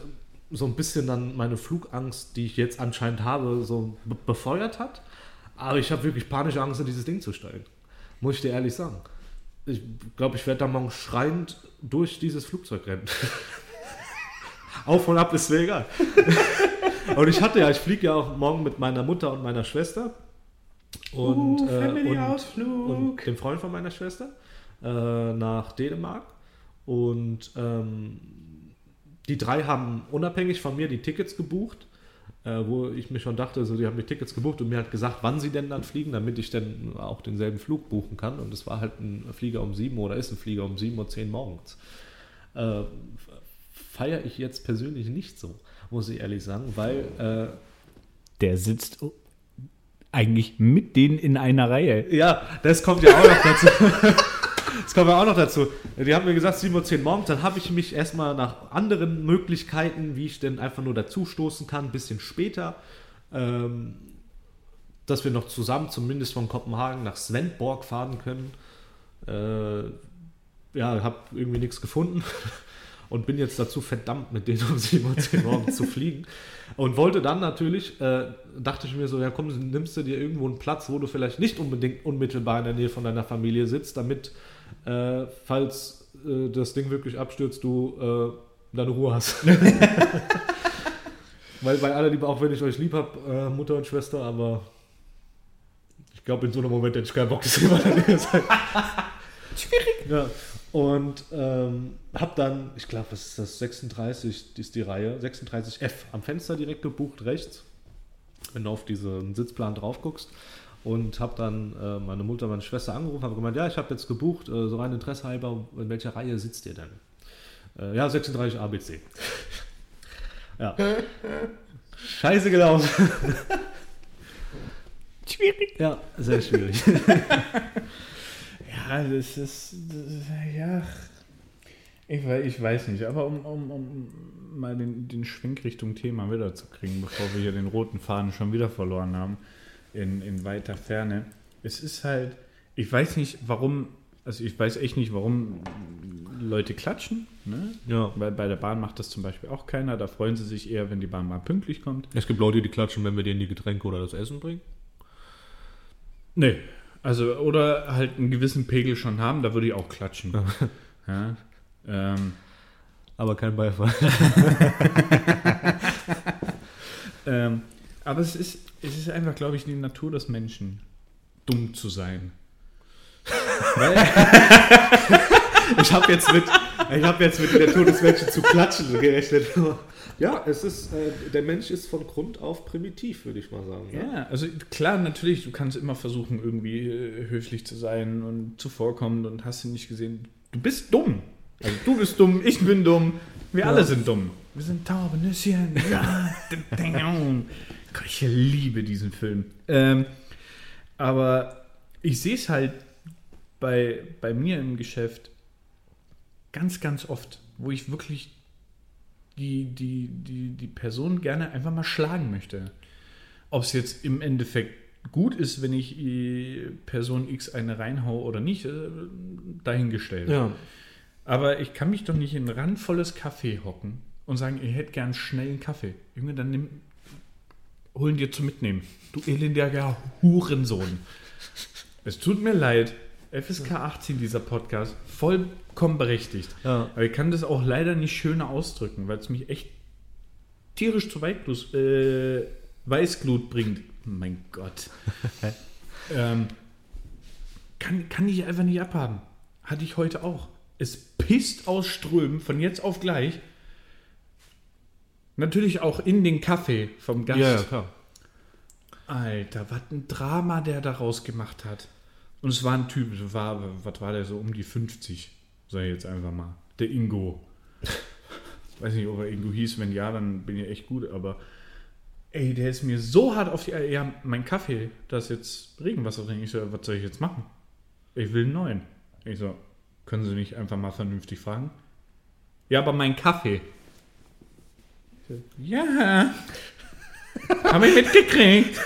so ein bisschen dann meine Flugangst, die ich jetzt anscheinend habe, so be- befeuert hat. Aber ich habe wirklich panische Angst, in dieses Ding zu steigen. Muss ich dir ehrlich sagen. Ich glaube, ich werde da morgen schreiend durch dieses Flugzeug rennen. Auf und ab ist mir egal. Und ich hatte ja, ich fliege ja auch morgen mit meiner Mutter und meiner Schwester. Und, uh, äh, und, Family-Ausflug. und dem Freund von meiner Schwester äh, nach Dänemark. Und ähm, die drei haben unabhängig von mir die Tickets gebucht, äh, wo ich mir schon dachte, so, die haben die Tickets gebucht und mir hat gesagt, wann sie denn dann fliegen, damit ich dann auch denselben Flug buchen kann. Und es war halt ein Flieger um sieben oder ist ein Flieger um sieben Uhr zehn morgens. Äh, feiere ich jetzt persönlich nicht so, muss ich ehrlich sagen, weil äh, der sitzt eigentlich mit denen in einer Reihe. Ja, das kommt ja auch noch dazu. Das kommt ja auch noch dazu. Die haben mir gesagt, sieben Uhr zehn morgens, dann habe ich mich erstmal nach anderen Möglichkeiten, wie ich denn einfach nur dazu stoßen kann, ein bisschen später, ähm, dass wir noch zusammen zumindest von Kopenhagen nach Svendborg fahren können. Äh, ja, habe irgendwie nichts gefunden und bin jetzt dazu verdammt, mit denen um sieben Uhr zehn morgens zu fliegen. Und wollte dann natürlich, äh, dachte ich mir so, ja komm, nimmst du dir irgendwo einen Platz, wo du vielleicht nicht unbedingt unmittelbar in der Nähe von deiner Familie sitzt, damit, äh, falls äh, das Ding wirklich abstürzt, du äh, deine Ruhe hast. Weil bei aller Liebe, auch wenn ich euch lieb habe, äh, Mutter und Schwester, aber ich glaube, in so einem Moment hätte ich keinen Bock, dass ihr in der Nähe seid. Schwierig. Ja. Und ähm, hab dann, ich glaube, was ist das, sechsunddreißig ist die Reihe, sechsunddreißig F am Fenster direkt gebucht, rechts, wenn du auf diesen Sitzplan drauf guckst. Und hab dann äh, meine Mutter, meine Schwester angerufen, habe gemeint, ja, ich habe jetzt gebucht, äh, so rein Interesse halber, in welcher Reihe sitzt ihr denn? Äh, ja, sechsunddreißig A B C. Ja. Scheiße gelaufen. Schwierig. Ja, sehr schwierig. Ja, das ist, das, ja, ich weiß, ich weiß nicht, aber um, um, um mal den, den Schwenk Richtung Thema wieder zu kriegen, bevor wir hier den roten Faden schon wieder verloren haben, in, in weiter Ferne, es ist halt, ich weiß nicht, warum, also ich weiß echt nicht, warum Leute klatschen, ne? Ja. Weil bei der Bahn macht das zum Beispiel auch keiner, da freuen sie sich eher, wenn die Bahn mal pünktlich kommt. Es gibt Leute, die klatschen, wenn wir denen die Getränke oder das Essen bringen. Nee. Also, oder halt einen gewissen Pegel schon haben, da würde ich auch klatschen. Ja, ähm, aber kein Beifall. ähm, aber es ist, es ist einfach, glaube ich, die Natur des Menschen, dumm zu sein. Weil ich habe jetzt mit, ich habe jetzt mit der Natur des Menschen zu klatschen gerechnet. Ja, es ist, äh, der Mensch ist von Grund auf primitiv, würde ich mal sagen. Ja, ja, also klar, natürlich, du kannst immer versuchen, irgendwie äh, höflich zu sein und zuvorkommend und hast du nicht gesehen, du bist dumm. Also du bist dumm, ich bin dumm, wir ja. alle sind dumm. Wir sind taube Nüsschen. Ja, ich liebe diesen Film. Ähm, aber ich sehe es halt bei, bei mir im Geschäft ganz, ganz oft, wo ich wirklich die, die, die, die Person gerne einfach mal schlagen möchte. Ob es jetzt im Endeffekt gut ist, wenn ich Person X eine reinhau oder nicht, dahingestellt. Ja. Aber ich kann mich doch nicht in ein randvolles Café hocken und sagen, ich hätte gern schnell einen Kaffee. Junge, dann nimm, holen dir zum Mitnehmen. Du elendiger Hurensohn. Es tut mir leid. F S K achtzehn, dieser Podcast, vollkommen berechtigt. Ja. Aber ich kann das auch leider nicht schöner ausdrücken, weil es mich echt tierisch zu Weißglut, äh, Weißglut bringt. Mein Gott. ähm, kann, kann ich einfach nicht abhaben. Hatte ich heute auch. Es pisst aus Strömen von jetzt auf gleich. Natürlich auch in den Kaffee vom Gast. Ja, klar. Alter, was ein Drama der daraus gemacht hat. Und es war ein Typ, war, was war der, so um die fünfzig, sag ich jetzt einfach mal. Der Ingo. Weiß nicht, ob er Ingo hieß, wenn ja, dann bin ich echt gut, aber ey, der ist mir so hart auf die Eier. Ja, mein Kaffee, da ist jetzt Regenwasser drin. Ich so, was soll ich jetzt machen? Ich will einen neuen. Ich so, können Sie nicht einfach mal vernünftig fragen? Ja, aber mein Kaffee. Ich so, ja. Hab ich mitgekriegt.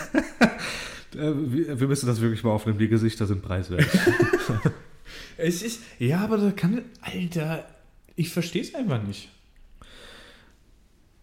Wir müssen das wirklich mal aufnehmen, die Gesichter sind preiswert. Es ist, ja, aber da kann, Alter, ich verstehe es einfach nicht.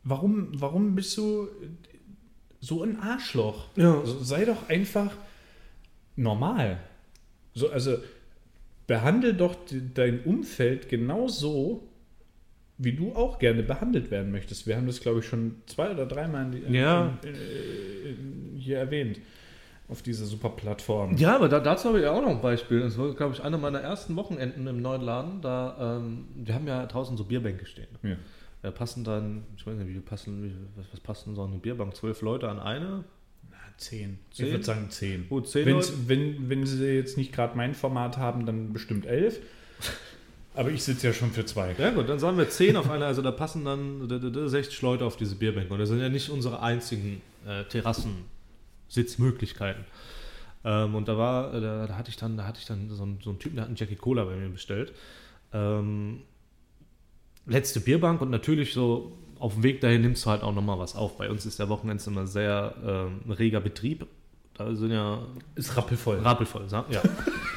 warum, warum bist du so ein Arschloch? Ja. So, sei doch einfach normal. So, also behandle doch die, dein Umfeld genauso, wie du auch gerne behandelt werden möchtest. Wir haben das, glaube ich, schon zwei oder dreimal in, in, Ja. in, in, hier erwähnt. Auf dieser super Plattform. Ja, aber da, dazu habe ich auch noch ein Beispiel. Das war, glaube ich, einer meiner ersten Wochenenden im neuen Laden. Da, ähm, wir haben ja draußen so Bierbänke stehen. Ja. Da passen dann, ich weiß nicht, wie viel passen, wie, was, was passt denn so eine Bierbank? Zwölf Leute an eine? Na, zehn. Zehn? Ich würde sagen zehn. Gut, zehn Wenn's, Leute. wenn, wenn sie jetzt nicht gerade mein Format haben, dann bestimmt elf. Aber ich sitze ja schon für zwei. Ja gut, dann sagen wir zehn auf einer, also da passen dann d- d- d- sechzig Leute auf diese Bierbänke. Und das sind ja nicht unsere einzigen äh, Terrassensitzmöglichkeiten. Ähm, und da war, äh, da, da hatte ich dann, da hatte ich dann so einen, so einen Typen, der hat einen Jackie Cola bei mir bestellt. Ähm, letzte Bierbank und natürlich so auf dem Weg dahin nimmst du halt auch nochmal was auf. Bei uns ist der Wochenende immer sehr ähm, reger Betrieb. Da sind ja Ist rappelvoll. rappelvoll, sa- ja.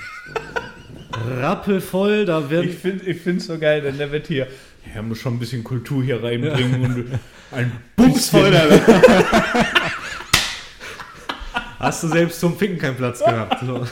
rappelvoll, da werden... Ich finde es so geil, denn der wird hier, er muss schon ein bisschen Kultur hier reinbringen und ein Bumsvoll, bisschen. Hast du selbst zum Ficken keinen Platz gehabt. So.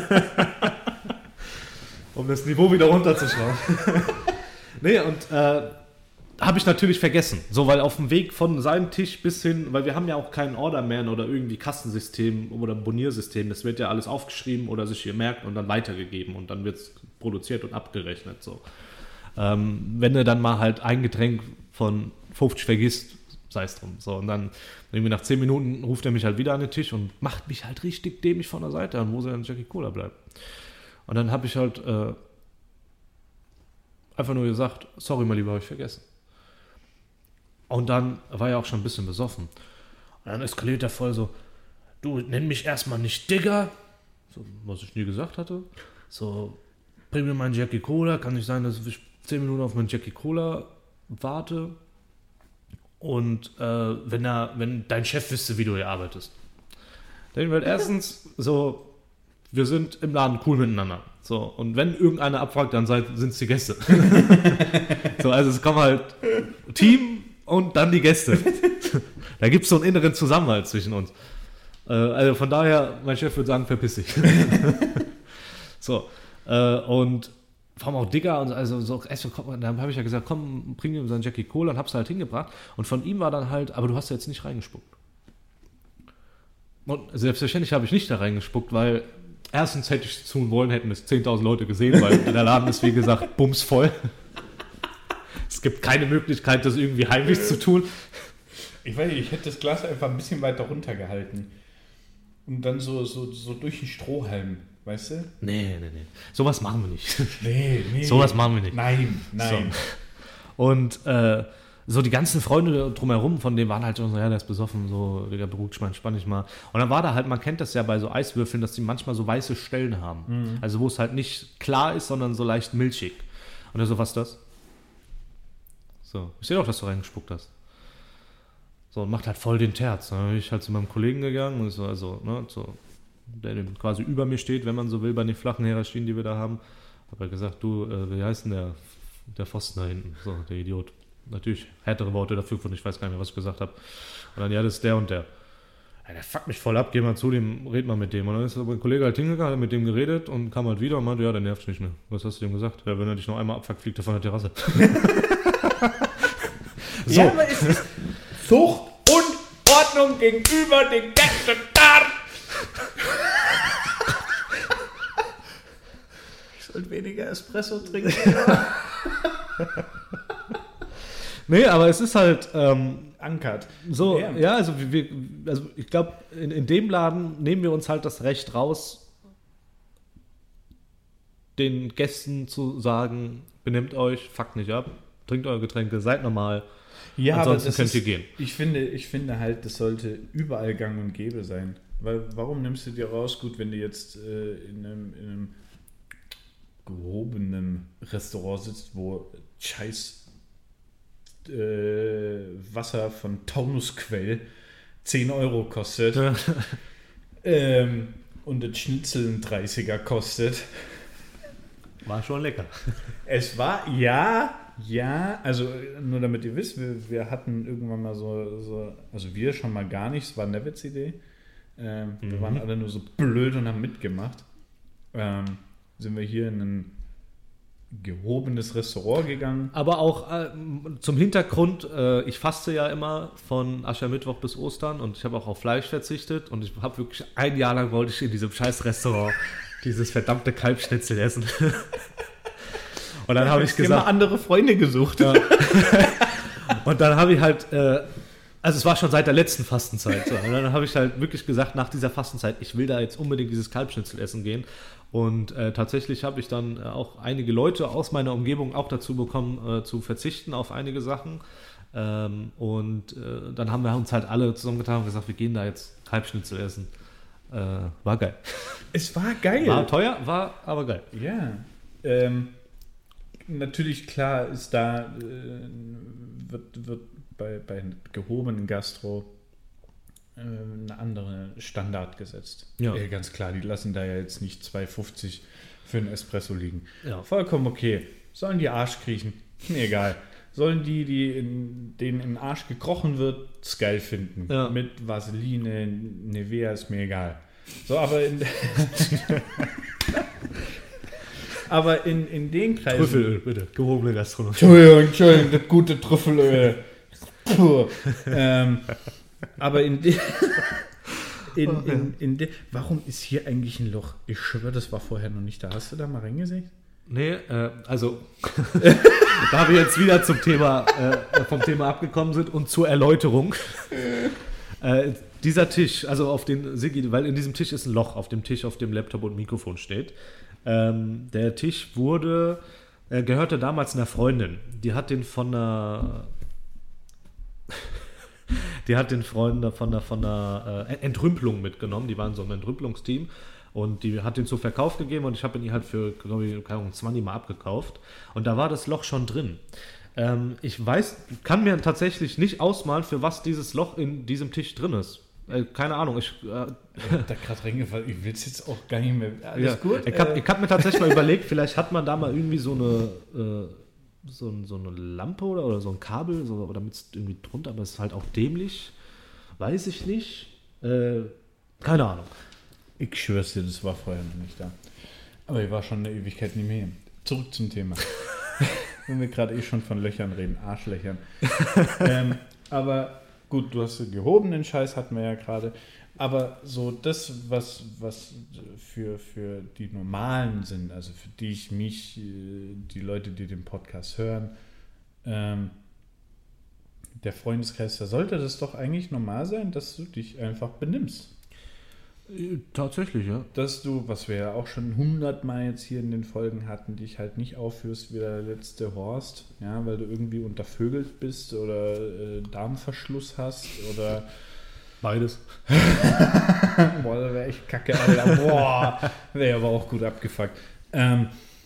Um das Niveau wieder runterzuschrauben. Nee, und äh, habe ich natürlich vergessen. So, weil auf dem Weg von seinem Tisch bis hin, weil wir haben ja auch keinen Orderman oder irgendwie Kassensystem oder Boniersystem. Das wird ja alles aufgeschrieben oder sich gemerkt und dann weitergegeben und dann wird es produziert und abgerechnet. So. Ähm, wenn du dann mal halt ein Getränk von fünfzig vergisst, sei es drum. So, und dann irgendwie nach zehn Minuten ruft er mich halt wieder an den Tisch und macht mich halt richtig dämlich von der Seite an, wo sie dann Jackie Cola bleibt. Und dann habe ich halt äh, einfach nur gesagt, sorry, mein Lieber, habe ich vergessen. Und dann war er auch schon ein bisschen besoffen. Und dann eskaliert er voll so, du, nenn mich erstmal nicht Digger, so, was ich nie gesagt hatte. So, bring mir meinen Jackie Cola, kann nicht sein, dass ich zehn Minuten auf meinen Jackie Cola warte. Und äh, wenn, er, wenn dein Chef wüsste, wie du hier arbeitest. Dann wird erstens so, wir sind im Laden cool miteinander. So, und wenn irgendeiner abfragt, dann sind es die Gäste. So, also es kommen halt Team und dann die Gäste. Da gibt es so einen inneren Zusammenhalt zwischen uns. Äh, also von daher, mein Chef würde sagen, verpiss dich. So, äh, und vor allem auch Digger und also so, dann habe ich ja gesagt, komm, bring ihm seinen Jackie Cola und hab's halt hingebracht. Und von ihm war dann halt, aber du hast ja jetzt nicht reingespuckt. Und selbstverständlich habe ich nicht da reingespuckt, weil erstens hätte ich es tun wollen, hätten es zehntausend Leute gesehen, weil der Laden ist, wie gesagt, bumsvoll. Es gibt keine Möglichkeit, das irgendwie heimlich zu tun. Ich weiß nicht, ich hätte das Glas einfach ein bisschen weiter runtergehalten. Und dann so, so, so durch den Strohhalm, weißt du? Nee, nee, nee. Sowas machen wir nicht. Nee, nee. Sowas machen wir nicht. Nein, nein. So. Und äh, so die ganzen Freunde drumherum, von denen waren halt so, ja, der ist besoffen, so, Digga, beruhig dich mal, entspann dich mal. Und dann war da halt, man kennt das ja bei so Eiswürfeln, dass die manchmal so weiße Stellen haben. Mhm. Also wo es halt nicht klar ist, sondern so leicht milchig. Und er so, was ist das? So, ich sehe doch, dass du reingespuckt hast. So, und macht halt voll den Terz. Dann bin ich halt zu meinem Kollegen gegangen und so, also, ne, so, der quasi über mir steht, wenn man so will, bei den flachen Hierarchien, die wir da haben. Hab er gesagt, du, äh, wie heißt denn der, der Pfosten da hinten? So, der Idiot. Natürlich härtere Worte dafür, von ich weiß gar nicht mehr, was ich gesagt habe. Und dann, ja, das ist der und der. Ja, der fuckt mich voll ab, geh mal zu dem, red mal mit dem. Und dann ist mein Kollege halt hingegangen, hat mit dem geredet und kam halt wieder und meinte, ja, der nervt nicht mehr. Was hast du dem gesagt? Ja, wenn er dich noch einmal abfuckt, fliegt er von der Terrasse. So. Ja, aber es ist Zucht und Ordnung gegenüber den Gästen da. Ich sollte weniger Espresso trinken. Nee, aber es ist halt ähm, ankert. So, ja, ja, also, wir, also ich glaube, in, in dem Laden nehmen wir uns halt das Recht raus, den Gästen zu sagen, benehmt euch, fuckt nicht ab, trinkt eure Getränke, seid normal, ja, ansonsten aber könnt ist, ihr gehen. Ich finde, ich finde halt, das sollte überall gang und gäbe sein. Weil, warum nimmst du dir raus, gut, wenn du jetzt äh, in, einem, in einem gehobenen Restaurant sitzt, wo scheiß äh, Wasser von Taunusquell zehn Euro kostet ähm, und das Schnitzel ein dreißiger kostet. War schon lecker. Es war, ja, ja, also nur damit ihr wisst, wir, wir hatten irgendwann mal so, so, also wir schon mal gar nicht, es war Nevets Idee. Ähm, mhm. Wir waren alle nur so blöd und haben mitgemacht. Ähm, sind wir hier in ein gehobenes Restaurant gegangen. Aber auch äh, zum Hintergrund, äh, ich faste ja immer von Aschermittwoch bis Ostern und ich habe auch auf Fleisch verzichtet und ich habe wirklich ein Jahr lang wollte ich in diesem scheiß Restaurant dieses verdammte Kalbschnitzel essen. Und dann habe ich gesagt... immer andere Freunde gesucht. Ja. Und dann habe ich halt... Äh, also es war schon seit der letzten Fastenzeit. So. Und dann habe ich halt wirklich gesagt, nach dieser Fastenzeit, ich will da jetzt unbedingt dieses Kalbschnitzel essen gehen. Und äh, tatsächlich habe ich dann äh, auch einige Leute aus meiner Umgebung auch dazu bekommen, äh, zu verzichten auf einige Sachen. Ähm, und äh, dann haben wir uns halt alle zusammengetan und gesagt, wir gehen da jetzt Kalbschnitzel essen. Äh, war geil. Es war geil. War teuer, war aber geil. Ja. Ähm, natürlich, klar, ist da, äh, wird, wird bei, bei gehobenen Gastro äh, eine andere Standard gesetzt. Ja. Äh, ganz klar, die lassen da ja jetzt nicht zwei fünfzig für einen Espresso liegen. Ja. Vollkommen okay. Sollen die Arsch kriechen? Mir egal. Sollen die, die in, denen in den Arsch gekrochen wird, es geil finden. Ja. Mit Vaseline, Nivea, ist mir egal. So, aber in aber in, in den Kreisen... Trüffelöl, bitte. Gehobene Gastronomie. Entschuldigung, Entschuldigung, das gute Trüffelöl. Puh. ähm, aber in den... In, in, in de, warum ist hier eigentlich ein Loch? Ich schwöre, das war vorher noch nicht da. Hast du da mal reingesehen? Nee, äh, also da wir jetzt wieder zum Thema, äh, vom Thema abgekommen sind und zur Erläuterung. äh, dieser Tisch, also auf den Sigi, weil in diesem Tisch ist ein Loch, auf dem Tisch, auf dem Laptop und Mikrofon steht. Ähm, der Tisch wurde, äh, gehörte damals einer Freundin. Die hat den von einer... Die hat den Freunden von der, von der äh, Entrümpelung mitgenommen. Die waren so ein Entrümpelungsteam. Und die hat den zu Verkauf gegeben und ich habe ihn hier halt für, glaube ich, keine Ahnung, zwanzig Mal abgekauft. Und da war das Loch schon drin. Ähm, ich weiß, kann mir tatsächlich nicht ausmalen, für was dieses Loch in diesem Tisch drin ist. Äh, keine Ahnung. Ich, äh, ich hab da gerade reingefallen. Ich will es jetzt auch gar nicht mehr. Alles ja, gut? Ich habe hab mir tatsächlich mal überlegt, vielleicht hat man da mal irgendwie so eine... Äh, So, so eine Lampe oder, oder so ein Kabel, so, oder mit irgendwie drunter, aber es ist halt auch dämlich. Weiß ich nicht. Äh, keine Ahnung. Ich schwör's dir, das war vorher noch nicht da. Aber ich war schon eine Ewigkeit nicht mehr. Zurück zum Thema. Wenn wir gerade eh schon von Löchern reden, Arschlöchern. ähm, aber gut, du hast gehobenen Scheiß, hatten wir ja gerade. Aber so das, was, was für, für die Normalen sind, also für dich, mich, die Leute, die den Podcast hören, ähm, der Freundeskreis, da sollte das doch eigentlich normal sein, dass du dich einfach benimmst. Tatsächlich, ja. Dass du, was wir ja auch schon hundertmal jetzt hier in den Folgen hatten, dich halt nicht aufführst wie der letzte Horst, ja, weil du irgendwie untervögelt bist oder äh, Darmverschluss hast oder... Beides. Boah, das wäre echt kacke, Alter. Boah, wäre aber auch gut abgefuckt. Ähm,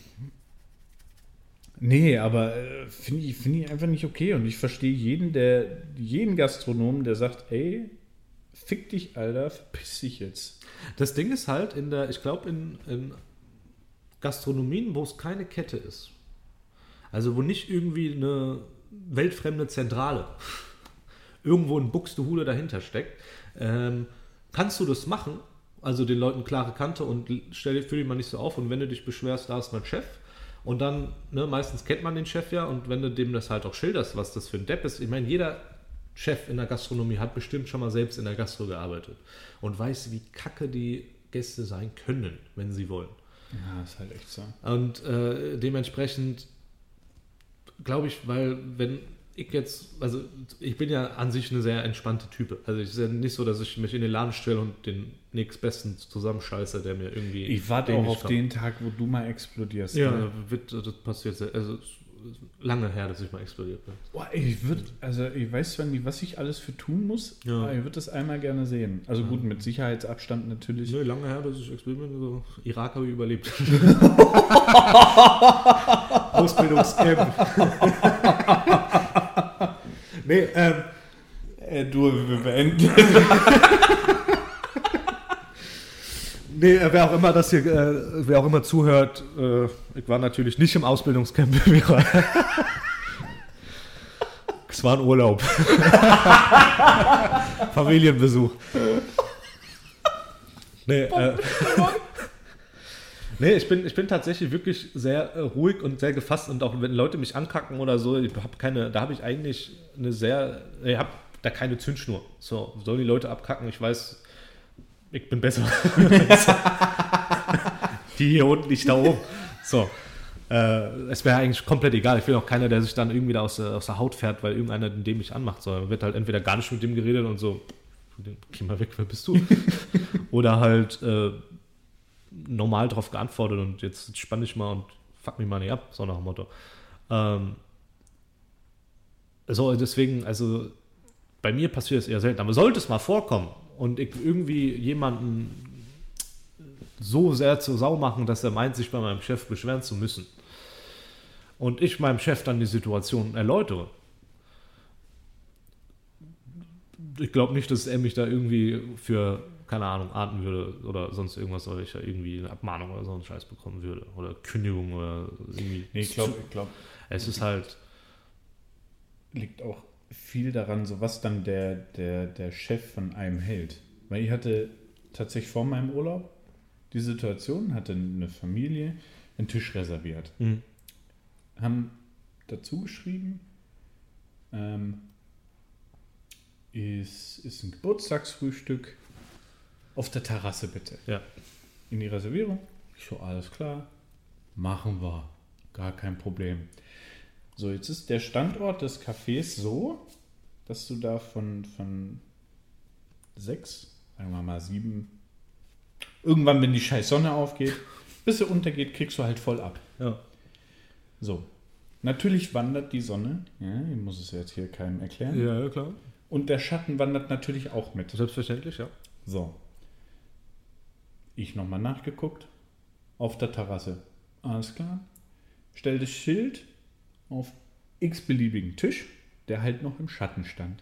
nee, aber äh, finde ich, find ich einfach nicht okay. Und ich verstehe jeden, der, jeden Gastronomen, der sagt, ey, fick dich, Alter, verpiss dich jetzt. Das Ding ist halt, in der, ich glaube, in, in Gastronomien, wo es keine Kette ist, also wo nicht irgendwie eine weltfremde Zentrale irgendwo in Buxtehude dahinter steckt, ähm, kannst du das machen, also den Leuten klare Kante und stell dich für dich mal nicht so auf und wenn du dich beschwerst, da ist mein Chef und dann, ne, meistens kennt man den Chef ja und wenn du dem das halt auch schilderst, was das für ein Depp ist, ich meine, jeder Chef in der Gastronomie hat bestimmt schon mal selbst in der Gastro gearbeitet und weiß, wie kacke die Gäste sein können, wenn sie wollen. Ja, ist halt echt so. Und äh, dementsprechend glaube ich, weil wenn ich jetzt, also ich bin ja an sich eine sehr entspannte Type. Also es ist ja nicht so, dass ich mich in den Laden stelle und den nächstbesten zusammenscheiße, der mir irgendwie... Ich warte auch auf kommt. den Tag, wo du mal explodierst. Ja, ne? wird, das passiert sehr, also lange her, dass ich mal explodiert bin. Boah, ich würde, also ich weiß zwar nicht, was ich alles für tun muss, ja. aber ich würde das einmal gerne sehen. Also ja. gut, mit Sicherheitsabstand natürlich. Nee, lange her, dass ich explodiert bin, so Irak habe ich überlebt. Ausbildungscamp. Nee, ähm, äh, du, wir beenden. Nee, wer auch immer das hier, äh, wer auch immer zuhört, äh, ich war natürlich nicht im Ausbildungscamp. Es war ein Urlaub. Familienbesuch. Nee, äh, nee ich, bin, ich bin tatsächlich wirklich sehr äh, ruhig und sehr gefasst und auch wenn Leute mich ankacken oder so, ich hab keine, da habe ich eigentlich eine sehr, ich habe da keine Zündschnur. So, sollen die Leute abkacken, ich weiß, ich bin besser. Die hier unten, nicht da oben. So. Äh, es wäre eigentlich komplett egal. Ich will auch keiner, der sich dann irgendwie da aus der, aus der Haut fährt, weil irgendeiner den mich anmacht. So, dann wird halt entweder gar nicht mit dem geredet und so, geh mal weg, wer bist du? Oder halt äh, normal drauf geantwortet und jetzt spann ich mal und fuck mich mal nicht ab, so nach dem Motto. Ähm, so, deswegen, also bei mir passiert es eher selten. Aber sollte es mal vorkommen und ich irgendwie jemanden so sehr zur Sau machen, dass er meint, sich bei meinem Chef beschweren zu müssen. Und ich meinem Chef dann die Situation erläutere. Ich glaube nicht, dass er mich da irgendwie für, keine Ahnung, ahnden würde oder sonst irgendwas, oder ich da irgendwie eine Abmahnung oder so einen Scheiß bekommen würde. Oder Kündigung oder irgendwie. Nee, ich glaube, ich glaub, es ist halt. Liegt auch viel daran, so was dann der, der, der Chef von einem hält. Weil ich hatte tatsächlich vor meinem Urlaub die Situation, hatte eine Familie einen Tisch reserviert. Mhm. Haben dazu geschrieben, ähm, ist, ist ein Geburtstagsfrühstück auf der Terrasse bitte. Ja. In die Reservierung. Ich so, alles klar, machen wir. Gar kein Problem. So, jetzt ist der Standort des Cafés so, dass du da von, von sechs, sagen wir mal sieben, irgendwann, wenn die scheiß Sonne aufgeht, bis sie untergeht, kriegst du halt voll ab. Ja. So. Natürlich wandert die Sonne, ja, ich muss es jetzt hier keinem erklären. Ja, klar. Und der Schatten wandert natürlich auch mit. Selbstverständlich, ja. So. Ich nochmal nachgeguckt. Auf der Terrasse. Alles klar. Stell das Schild auf x-beliebigen Tisch, der halt noch im Schatten stand.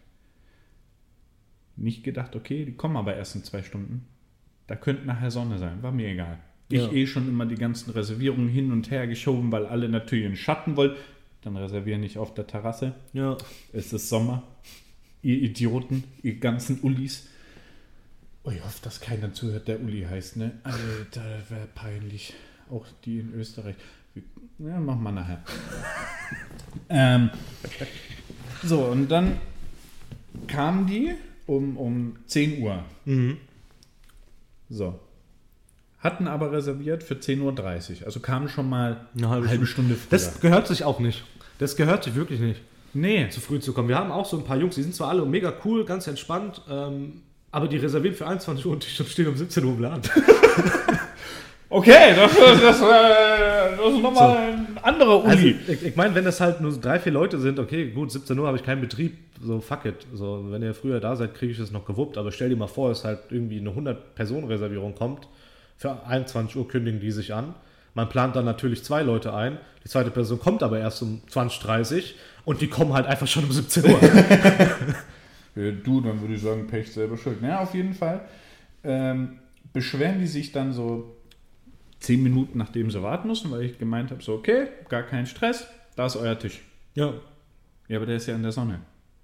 Nicht gedacht, okay, die kommen aber erst in zwei Stunden. Da könnte nachher Sonne sein, war mir egal. Ich Ja. eh schon immer die ganzen Reservierungen hin und her geschoben, weil alle natürlich in Schatten wollten. Dann reservieren nicht auf der Terrasse. Ja. Es ist Sommer. Ihr Idioten, ihr ganzen Ullis. Oh, ich hoffe, dass keiner zuhört, der Uli heißt, ne? Alter, wäre peinlich. Auch die in Österreich. Ja, machen wir nachher. ähm, so, und dann kamen die um, um zehn Uhr. Mhm. So. Hatten aber reserviert für zehn Uhr dreißig. Also kamen schon mal Eine halbe, halbe Stunde früher. Das gehört sich auch nicht. Das gehört sich wirklich nicht, nee. zu früh zu kommen. Wir haben auch so ein paar Jungs, die sind zwar alle mega cool, ganz entspannt, ähm, aber die reservieren für einundzwanzig Uhr und stehen um siebzehn Uhr im Laden. Okay, das, das, das, das ist nochmal ein anderer Uli. Also, ich, ich meine, wenn das halt nur so drei, vier Leute sind, okay, gut, siebzehn Uhr habe ich keinen Betrieb, so fuck it. So, wenn ihr früher da seid, kriege ich das noch gewuppt, aber stell dir mal vor, dass halt irgendwie eine hundert-Personen-Reservierung kommt, für einundzwanzig Uhr kündigen die sich an. Man plant dann natürlich zwei Leute ein, die zweite Person kommt aber erst um zwanzig Uhr dreißig und die kommen halt einfach schon um siebzehn Uhr. Du, dann würde ich sagen, Pech selber schuld. Ja, auf jeden Fall ähm, beschweren die sich dann so zehn Minuten, nachdem sie warten müssen, weil ich gemeint habe, so okay, gar kein Stress, da ist euer Tisch. Ja. Ja, aber der ist ja in der Sonne.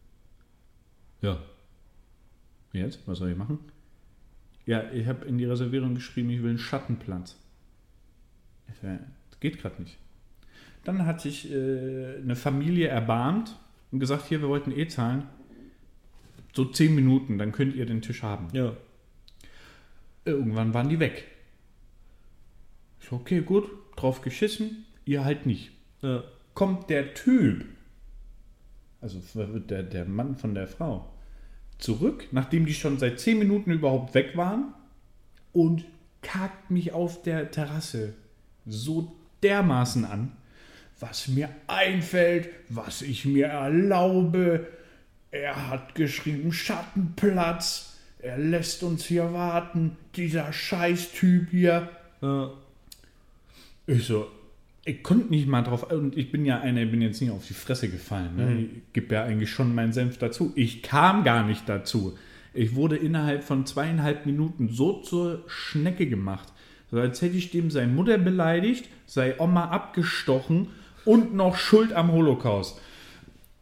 Ja. Wie jetzt? Was soll ich machen? Ja, ich habe in die Reservierung geschrieben, ich will einen Schattenplatz. Ich sag, das geht gerade nicht. Dann hat sich äh, eine Familie erbarmt und gesagt, hier, wir wollten eh zahlen. So zehn Minuten, dann könnt ihr den Tisch haben. Ja. Irgendwann waren die weg. Ich so, okay, gut, drauf geschissen, ihr halt nicht. Ja. Kommt der Typ, also der, der Mann von der Frau, zurück, nachdem die schon seit zehn Minuten überhaupt weg waren und kackt mich auf der Terrasse so dermaßen an, was mir einfällt, was ich mir erlaube. Er hat geschrieben, Schattenplatz, er lässt uns hier warten, dieser Scheißtyp hier. Ja. Ich so, ich konnte nicht mal drauf, und ich bin ja einer, ich bin jetzt nicht auf die Fresse gefallen. Ne? Mhm. Ich gebe ja eigentlich schon meinen Senf dazu. Ich kam gar nicht dazu. Ich wurde innerhalb von zweieinhalb Minuten so zur Schnecke gemacht, so als hätte ich dem seine Mutter beleidigt, sei Oma abgestochen und noch schuld am Holocaust.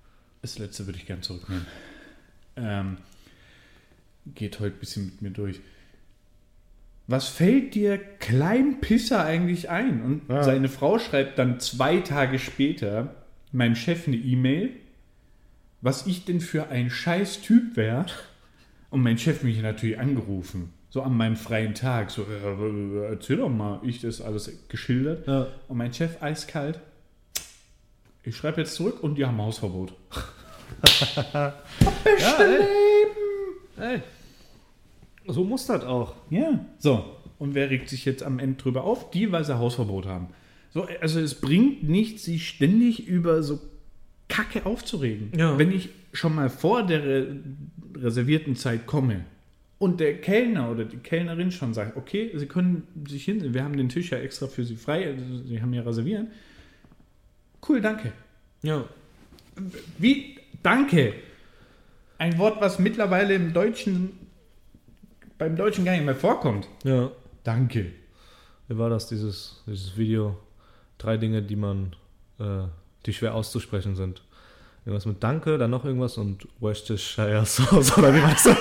Das letzte würde ich gern zurücknehmen. Ähm, geht heute ein bisschen mit mir durch. Was fällt dir Kleinpisser eigentlich ein? Und Ja. seine Frau schreibt dann zwei Tage später meinem Chef eine E-Mail, was ich denn für ein scheiß Typ wäre. Und mein Chef mich natürlich angerufen. So an meinem freien Tag. So, äh, erzähl doch mal. Ich das alles geschildert. Ja. Und mein Chef eiskalt. Ich schreibe jetzt zurück und die haben Hausverbot. Ja, ey. Ey. So muss das auch. Ja. So. Und wer regt sich jetzt am Ende drüber auf? Die, weil sie Hausverbot haben. So, also es bringt nichts, sich ständig über so Kacke aufzuregen. Ja. Wenn ich schon mal vor der re- reservierten Zeit komme und der Kellner oder die Kellnerin schon sagt, okay, Sie können sich hinsetzen, wir haben den Tisch ja extra für Sie frei, also Sie haben ja reservieren. Cool, danke. Ja. Wie? Danke. Ein Wort, was mittlerweile im Deutschen, beim Deutschen gar nicht mehr vorkommt. Ja. Danke. Wie war das, dieses, dieses Video? Drei Dinge, die man, äh, die schwer auszusprechen sind. Irgendwas mit Danke, dann noch irgendwas und Worcestershire Sauce, oder wie war das?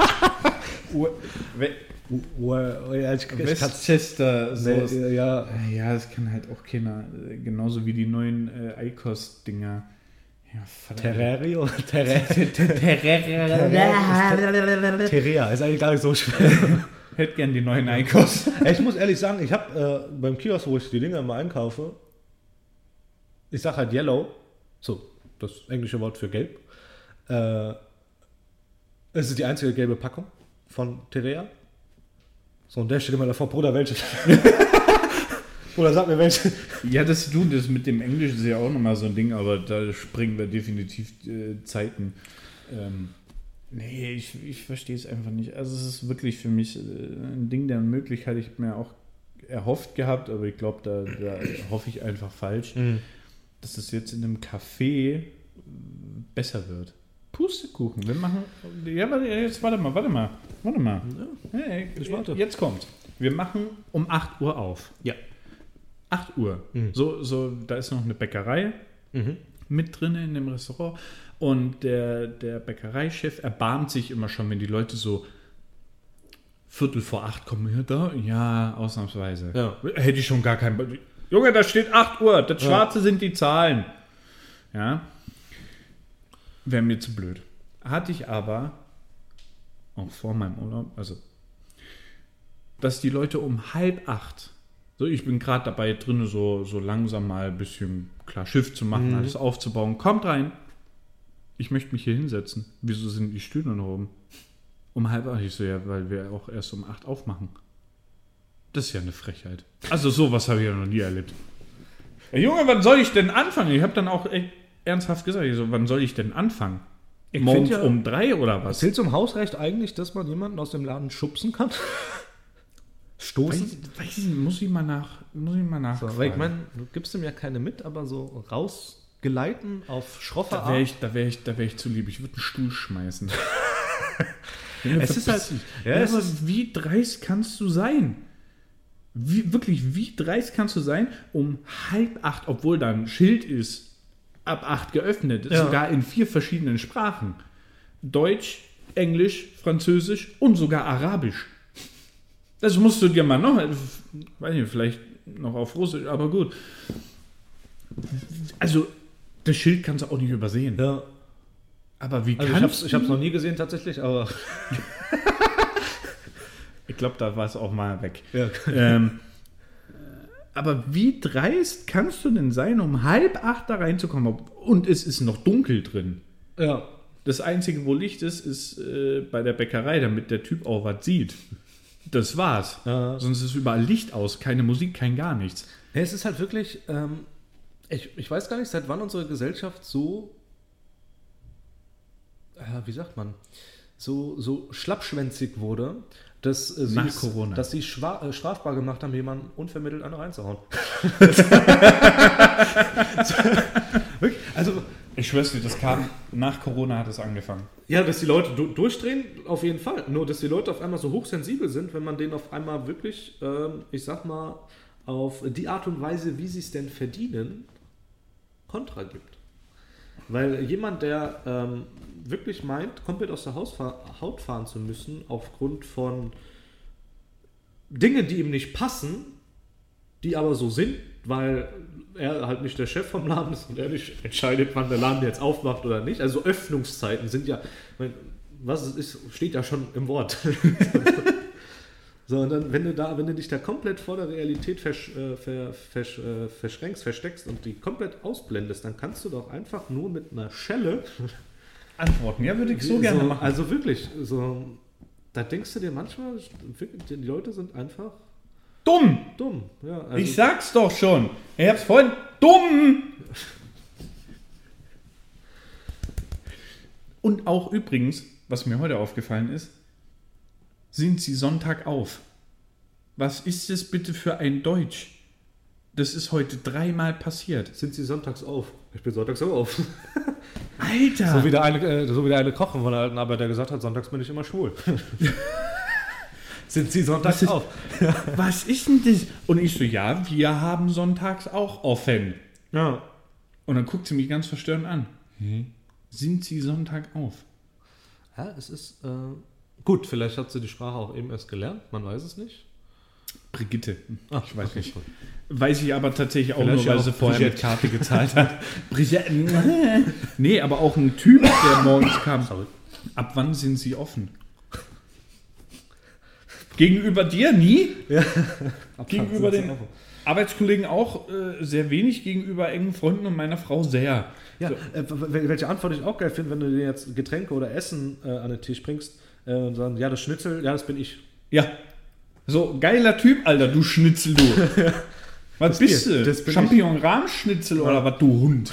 Ja, ich, ich Westchester Sauce. Nee, ja. Ja, das kann halt auch keiner. äh, Genauso wie die neuen äh, Eikos-Dinger. Ja, verdammt. Terrario? Terraria. Terraria. Terraria, ist eigentlich gar nicht so schwer. Hätte gern die neuen Eikos. Ich muss ehrlich sagen, ich habe äh, beim Kiosk, wo ich die Dinger immer einkaufe, ich sage halt Yellow, so, das englische Wort für gelb. Äh, es ist die einzige gelbe Packung von Terraria. So, und der steht immer davor, Bruder, welche? Bruder, sag mir welche. Ja, das du, das mit dem Englisch ist ja auch nochmal so ein Ding, aber da springen wir definitiv äh, Zeiten. Ähm, nee, ich, ich verstehe es einfach nicht. Also es ist wirklich für mich äh, ein Ding der Möglichkeit. Ich habe mir auch erhofft gehabt, aber ich glaube, da, da hoffe ich einfach falsch, Mhm. dass es jetzt in einem Café besser wird. Pustekuchen, wir machen. Ja, warte, jetzt warte mal, warte mal. Warte mal. Hey, ich warte. Jetzt kommt. Wir machen um acht Uhr auf. Ja. acht Uhr. Mhm. So, so, da ist noch eine Bäckerei Mhm. mit drin in dem Restaurant. Und der, der Bäckereichef erbarmt sich immer schon, wenn die Leute so Viertel vor acht kommen. Ja, da? Ja, ausnahmsweise. Ja. Hätte ich schon gar keinen. Be- Junge, da steht acht Uhr. Das Schwarze Ja. sind die Zahlen. Ja. Wäre mir zu blöd. Hatte ich aber auch vor meinem Urlaub, also, dass die Leute um halb acht, so ich bin gerade dabei drin, so, so langsam mal ein bisschen klar Schiff zu machen, Mhm. alles aufzubauen. Kommt rein. Ich möchte mich hier hinsetzen. Wieso sind die Stühle noch oben? Um halb acht. Ich so, ja, weil wir auch erst um acht aufmachen. Das ist ja eine Frechheit. Also sowas habe ich ja noch nie erlebt. Ja, Junge, wann soll ich denn anfangen? Ich habe dann auch echt ernsthaft gesagt, ich so, wann soll ich denn anfangen? Ich Morgens find ja- um drei oder was? Zählt zum Hausrecht eigentlich, dass man jemanden aus dem Laden schubsen kann? Stoßen? Weiß, weiß ich, nicht, muss ich mal nach, muss ich mal nachfragen. So, weil ich meine, du gibst ihm ja keine mit, aber so rausgeleiten auf schroffe da wäre ich, da wäre ich, da wäre ich zu lieb. Ich würde einen Stuhl schmeißen. Junge, Es ist halt- verpiss dich. ja, Ja, es aber ist- wie dreist kannst du sein? Wie, wirklich, wie dreist kannst du sein, um halb acht, obwohl da ein Schild ist, ab acht geöffnet, Ja. sogar in vier verschiedenen Sprachen. Deutsch, Englisch, Französisch und sogar Arabisch. Das musst du dir mal noch, weiß nicht, vielleicht noch auf Russisch, aber gut. Also, das Schild kannst du auch nicht übersehen. Ja. Aber wie Also ich kannst hab's, ich hab's du... noch nie gesehen tatsächlich, aber Ich glaube, da war es auch mal weg. ja. ähm, aber wie dreist kannst du denn sein, um halb acht da reinzukommen? Und es ist noch dunkel drin. ja. Das Einzige, wo Licht ist, ist äh, bei der Bäckerei, damit der Typ auch was sieht. Das war's. Ja. Sonst ist überall Licht aus, keine Musik, kein gar nichts. Ja, es ist halt wirklich, ähm, ich, ich weiß gar nicht, seit wann unsere Gesellschaft so, äh, wie sagt man, so, so schlappschwänzig wurde, dass, äh, sie Nach es- Corona. dass sie schwa- äh, strafbar gemacht haben, jemanden unvermittelt eine reinzuhauen. Wirklich? Also, Ich schwör's dir, das kam, nach Corona hat es angefangen. ja, dass die Leute du durchdrehen, auf jeden Fall. Nur, dass die Leute auf einmal so hochsensibel sind, wenn man denen auf einmal wirklich, ähm, ich sag mal, auf die Art und Weise, wie sie es denn verdienen, Kontra gibt. Weil jemand, der ähm, wirklich meint, komplett aus der Hausfa- Haut fahren zu müssen, aufgrund von Dingen, die ihm nicht passen, die aber so sind, weil er halt nicht der Chef vom Laden ist und er nicht entscheidet, wann der Laden jetzt aufmacht oder nicht. Also Öffnungszeiten sind ja, was es ist, steht ja schon im Wort. So, und dann, wenn du da, wenn du dich da komplett vor der Realität versch, äh, ver, versch, äh, verschränkst, versteckst und die komplett ausblendest, dann kannst du doch einfach nur mit einer Schelle antworten. Ja, würde ich so so, gerne machen. Also wirklich, so, da denkst du dir manchmal, die Leute sind einfach dumm! dumm. Ja, also Ich sag's doch schon. Ich hab's vorhin dumm! Und auch übrigens, was mir heute aufgefallen ist, sind Sie Sonntag auf. Was ist das bitte für ein Deutsch? Das ist heute dreimal passiert. Sind Sie sonntags auf? Ich bin sonntags auch auf. Alter! So wie der eine, äh, so wie der eine Koch von der alten Arbeit, der gesagt hat, sonntags bin ich immer schwul. Sind Sie sonntags Was ist- auf? Was ist denn das? Und ich so, ja, wir haben sonntags auch offen. Ja. Und dann guckt sie mich ganz verstört an. Sind Sie Sonntag auf? Ja, es ist, äh, gut, vielleicht hat sie die Sprache auch eben erst gelernt, man weiß es nicht. Brigitte. Ach, Ich weiß okay. nicht. Weiß ich aber tatsächlich auch Vielleicht nur, weil auch sie vorher Brigitte. mit Karte gezahlt hat. Brigitte. Nee, aber auch ein Typ, der morgens kam. Sorry. Ab wann sind Sie offen? Gegenüber dir nie? Ja. Gegenüber den Arbeitskollegen auch äh, sehr wenig, gegenüber engen Freunden und meiner Frau sehr. Ja, So. äh, wel- welche Antwort ich auch geil finde, wenn du dir jetzt Getränke oder Essen äh, an den Tisch bringst äh, und sagen, ja, das Schnitzel, ja, das bin ich. Ja. So, geiler Typ, Alter, du Schnitzel, du. Was Das bist Bier, du? das bin Champignon-Rahmschnitzel oder was, du Hund?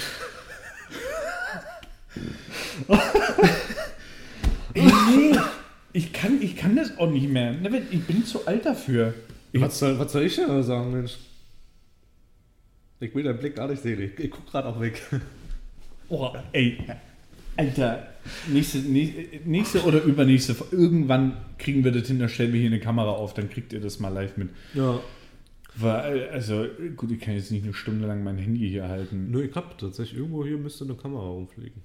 Ey, nee. Ich kann, ich kann das auch nicht mehr. Ich bin zu alt dafür. Ich, Was soll, was soll ich denn sagen, Mensch? Ich will deinen Blick gar nicht sehen. Ich, ich guck gerade auch weg. oh, ey, Alter, nächste, nächste, nächste oder übernächste, irgendwann kriegen wir das hin, da stellen wir hier eine Kamera auf, dann kriegt ihr das mal live mit. Ja. Weil, also, gut, ich kann jetzt nicht eine Stunde lang mein Handy hier halten. Nö, ich hab tatsächlich, irgendwo hier müsste eine Kamera rumfliegen.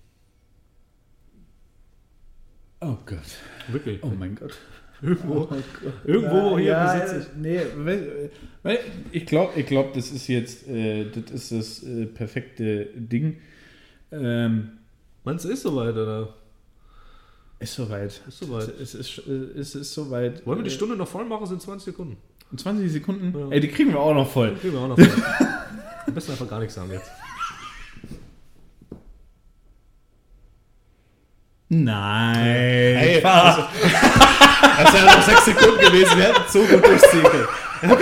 Oh Gott. Wirklich. Oh mein Gott. Irgendwo, Oh irgendwo hier ja, besitze ich. Nee, weil, weil ich glaube, ich glaub, das ist jetzt äh, das ist das äh, perfekte Ding. Ähm, Meinst du, ist soweit, oder? ist soweit. Ist soweit. Es ist, äh, es ist soweit. Wollen wir die Äh, Stunde noch voll machen? Sind zwanzig Sekunden. in zwanzig Sekunden? Ja. Ey, die kriegen wir auch noch voll. Kriegen wir auch noch voll. Am besten einfach gar nichts sagen jetzt. Nein. Hey, das, das wäre noch sechs Sekunden gewesen. Wir hätten so gut durchziehen können.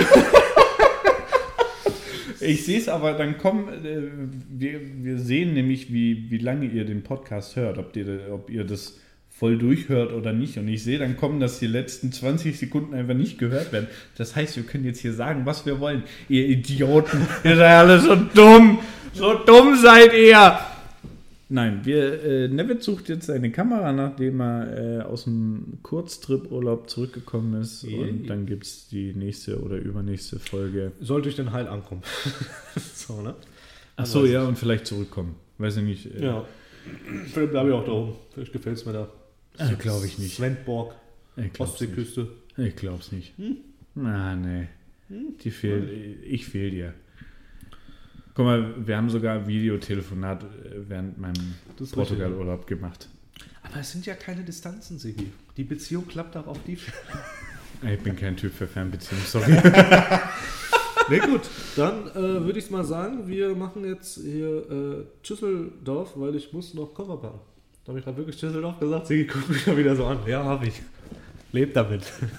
Ich sehe es aber, dann kommen, äh, wir, wir sehen nämlich, wie, wie lange ihr den Podcast hört, ob ihr, ob ihr das voll durchhört oder nicht. Und ich sehe dann kommen, dass die letzten zwanzig Sekunden einfach nicht gehört werden. Das heißt, wir können jetzt hier sagen, was wir wollen. Ihr Idioten, ihr seid alle so dumm. So dumm seid ihr. Nein, wir, äh, Neville sucht jetzt seine Kamera, nachdem er äh, aus dem Kurztrip-Urlaub zurückgekommen ist. Yeah. Und dann gibt es die nächste oder übernächste Folge. Sollte ich denn heil ankommen? So, ne? Ach so, ja, und vielleicht zurückkommen. Weiß ich nicht. Äh, Ja. Vielleicht bleibe ich auch da oben. Vielleicht gefällt es mir da. Äh, glaube ich nicht. Svendborg, Ich glaub's nicht. Ostseeküste. Ich glaub's nicht. Hm? Na, nee. Die fehlt, ich fehl dir. Guck mal, wir haben sogar ein Videotelefonat äh, während meinem Das ist Portugal-Urlaub gemacht. Aber es sind ja keine Distanzen, Sigi. Die Beziehung klappt auch auf die. Ich bin kein Typ für Fernbeziehung, sorry. Ne, gut. Dann äh, würde ich mal sagen, wir machen jetzt hier äh, Düsseldorf, weil ich muss noch Koffer packen. Da habe ich gerade wirklich Düsseldorf gesagt. Sigi guckt mich schon wieder so an. Ja, habe ich. Lebt damit.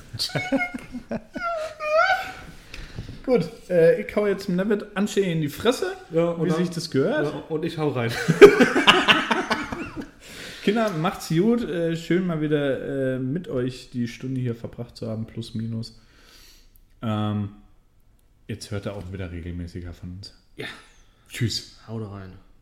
Gut, äh, ich hau jetzt Neville anständig in die Fresse, Ja, wie dann- sich das gehört. Ja, und ich hau rein. Kinder, macht's gut. Äh, schön mal wieder äh, mit euch die Stunde hier verbracht zu haben, plus minus. Ähm, jetzt hört er auch wieder regelmäßiger von uns. Ja. Tschüss. Hau da rein.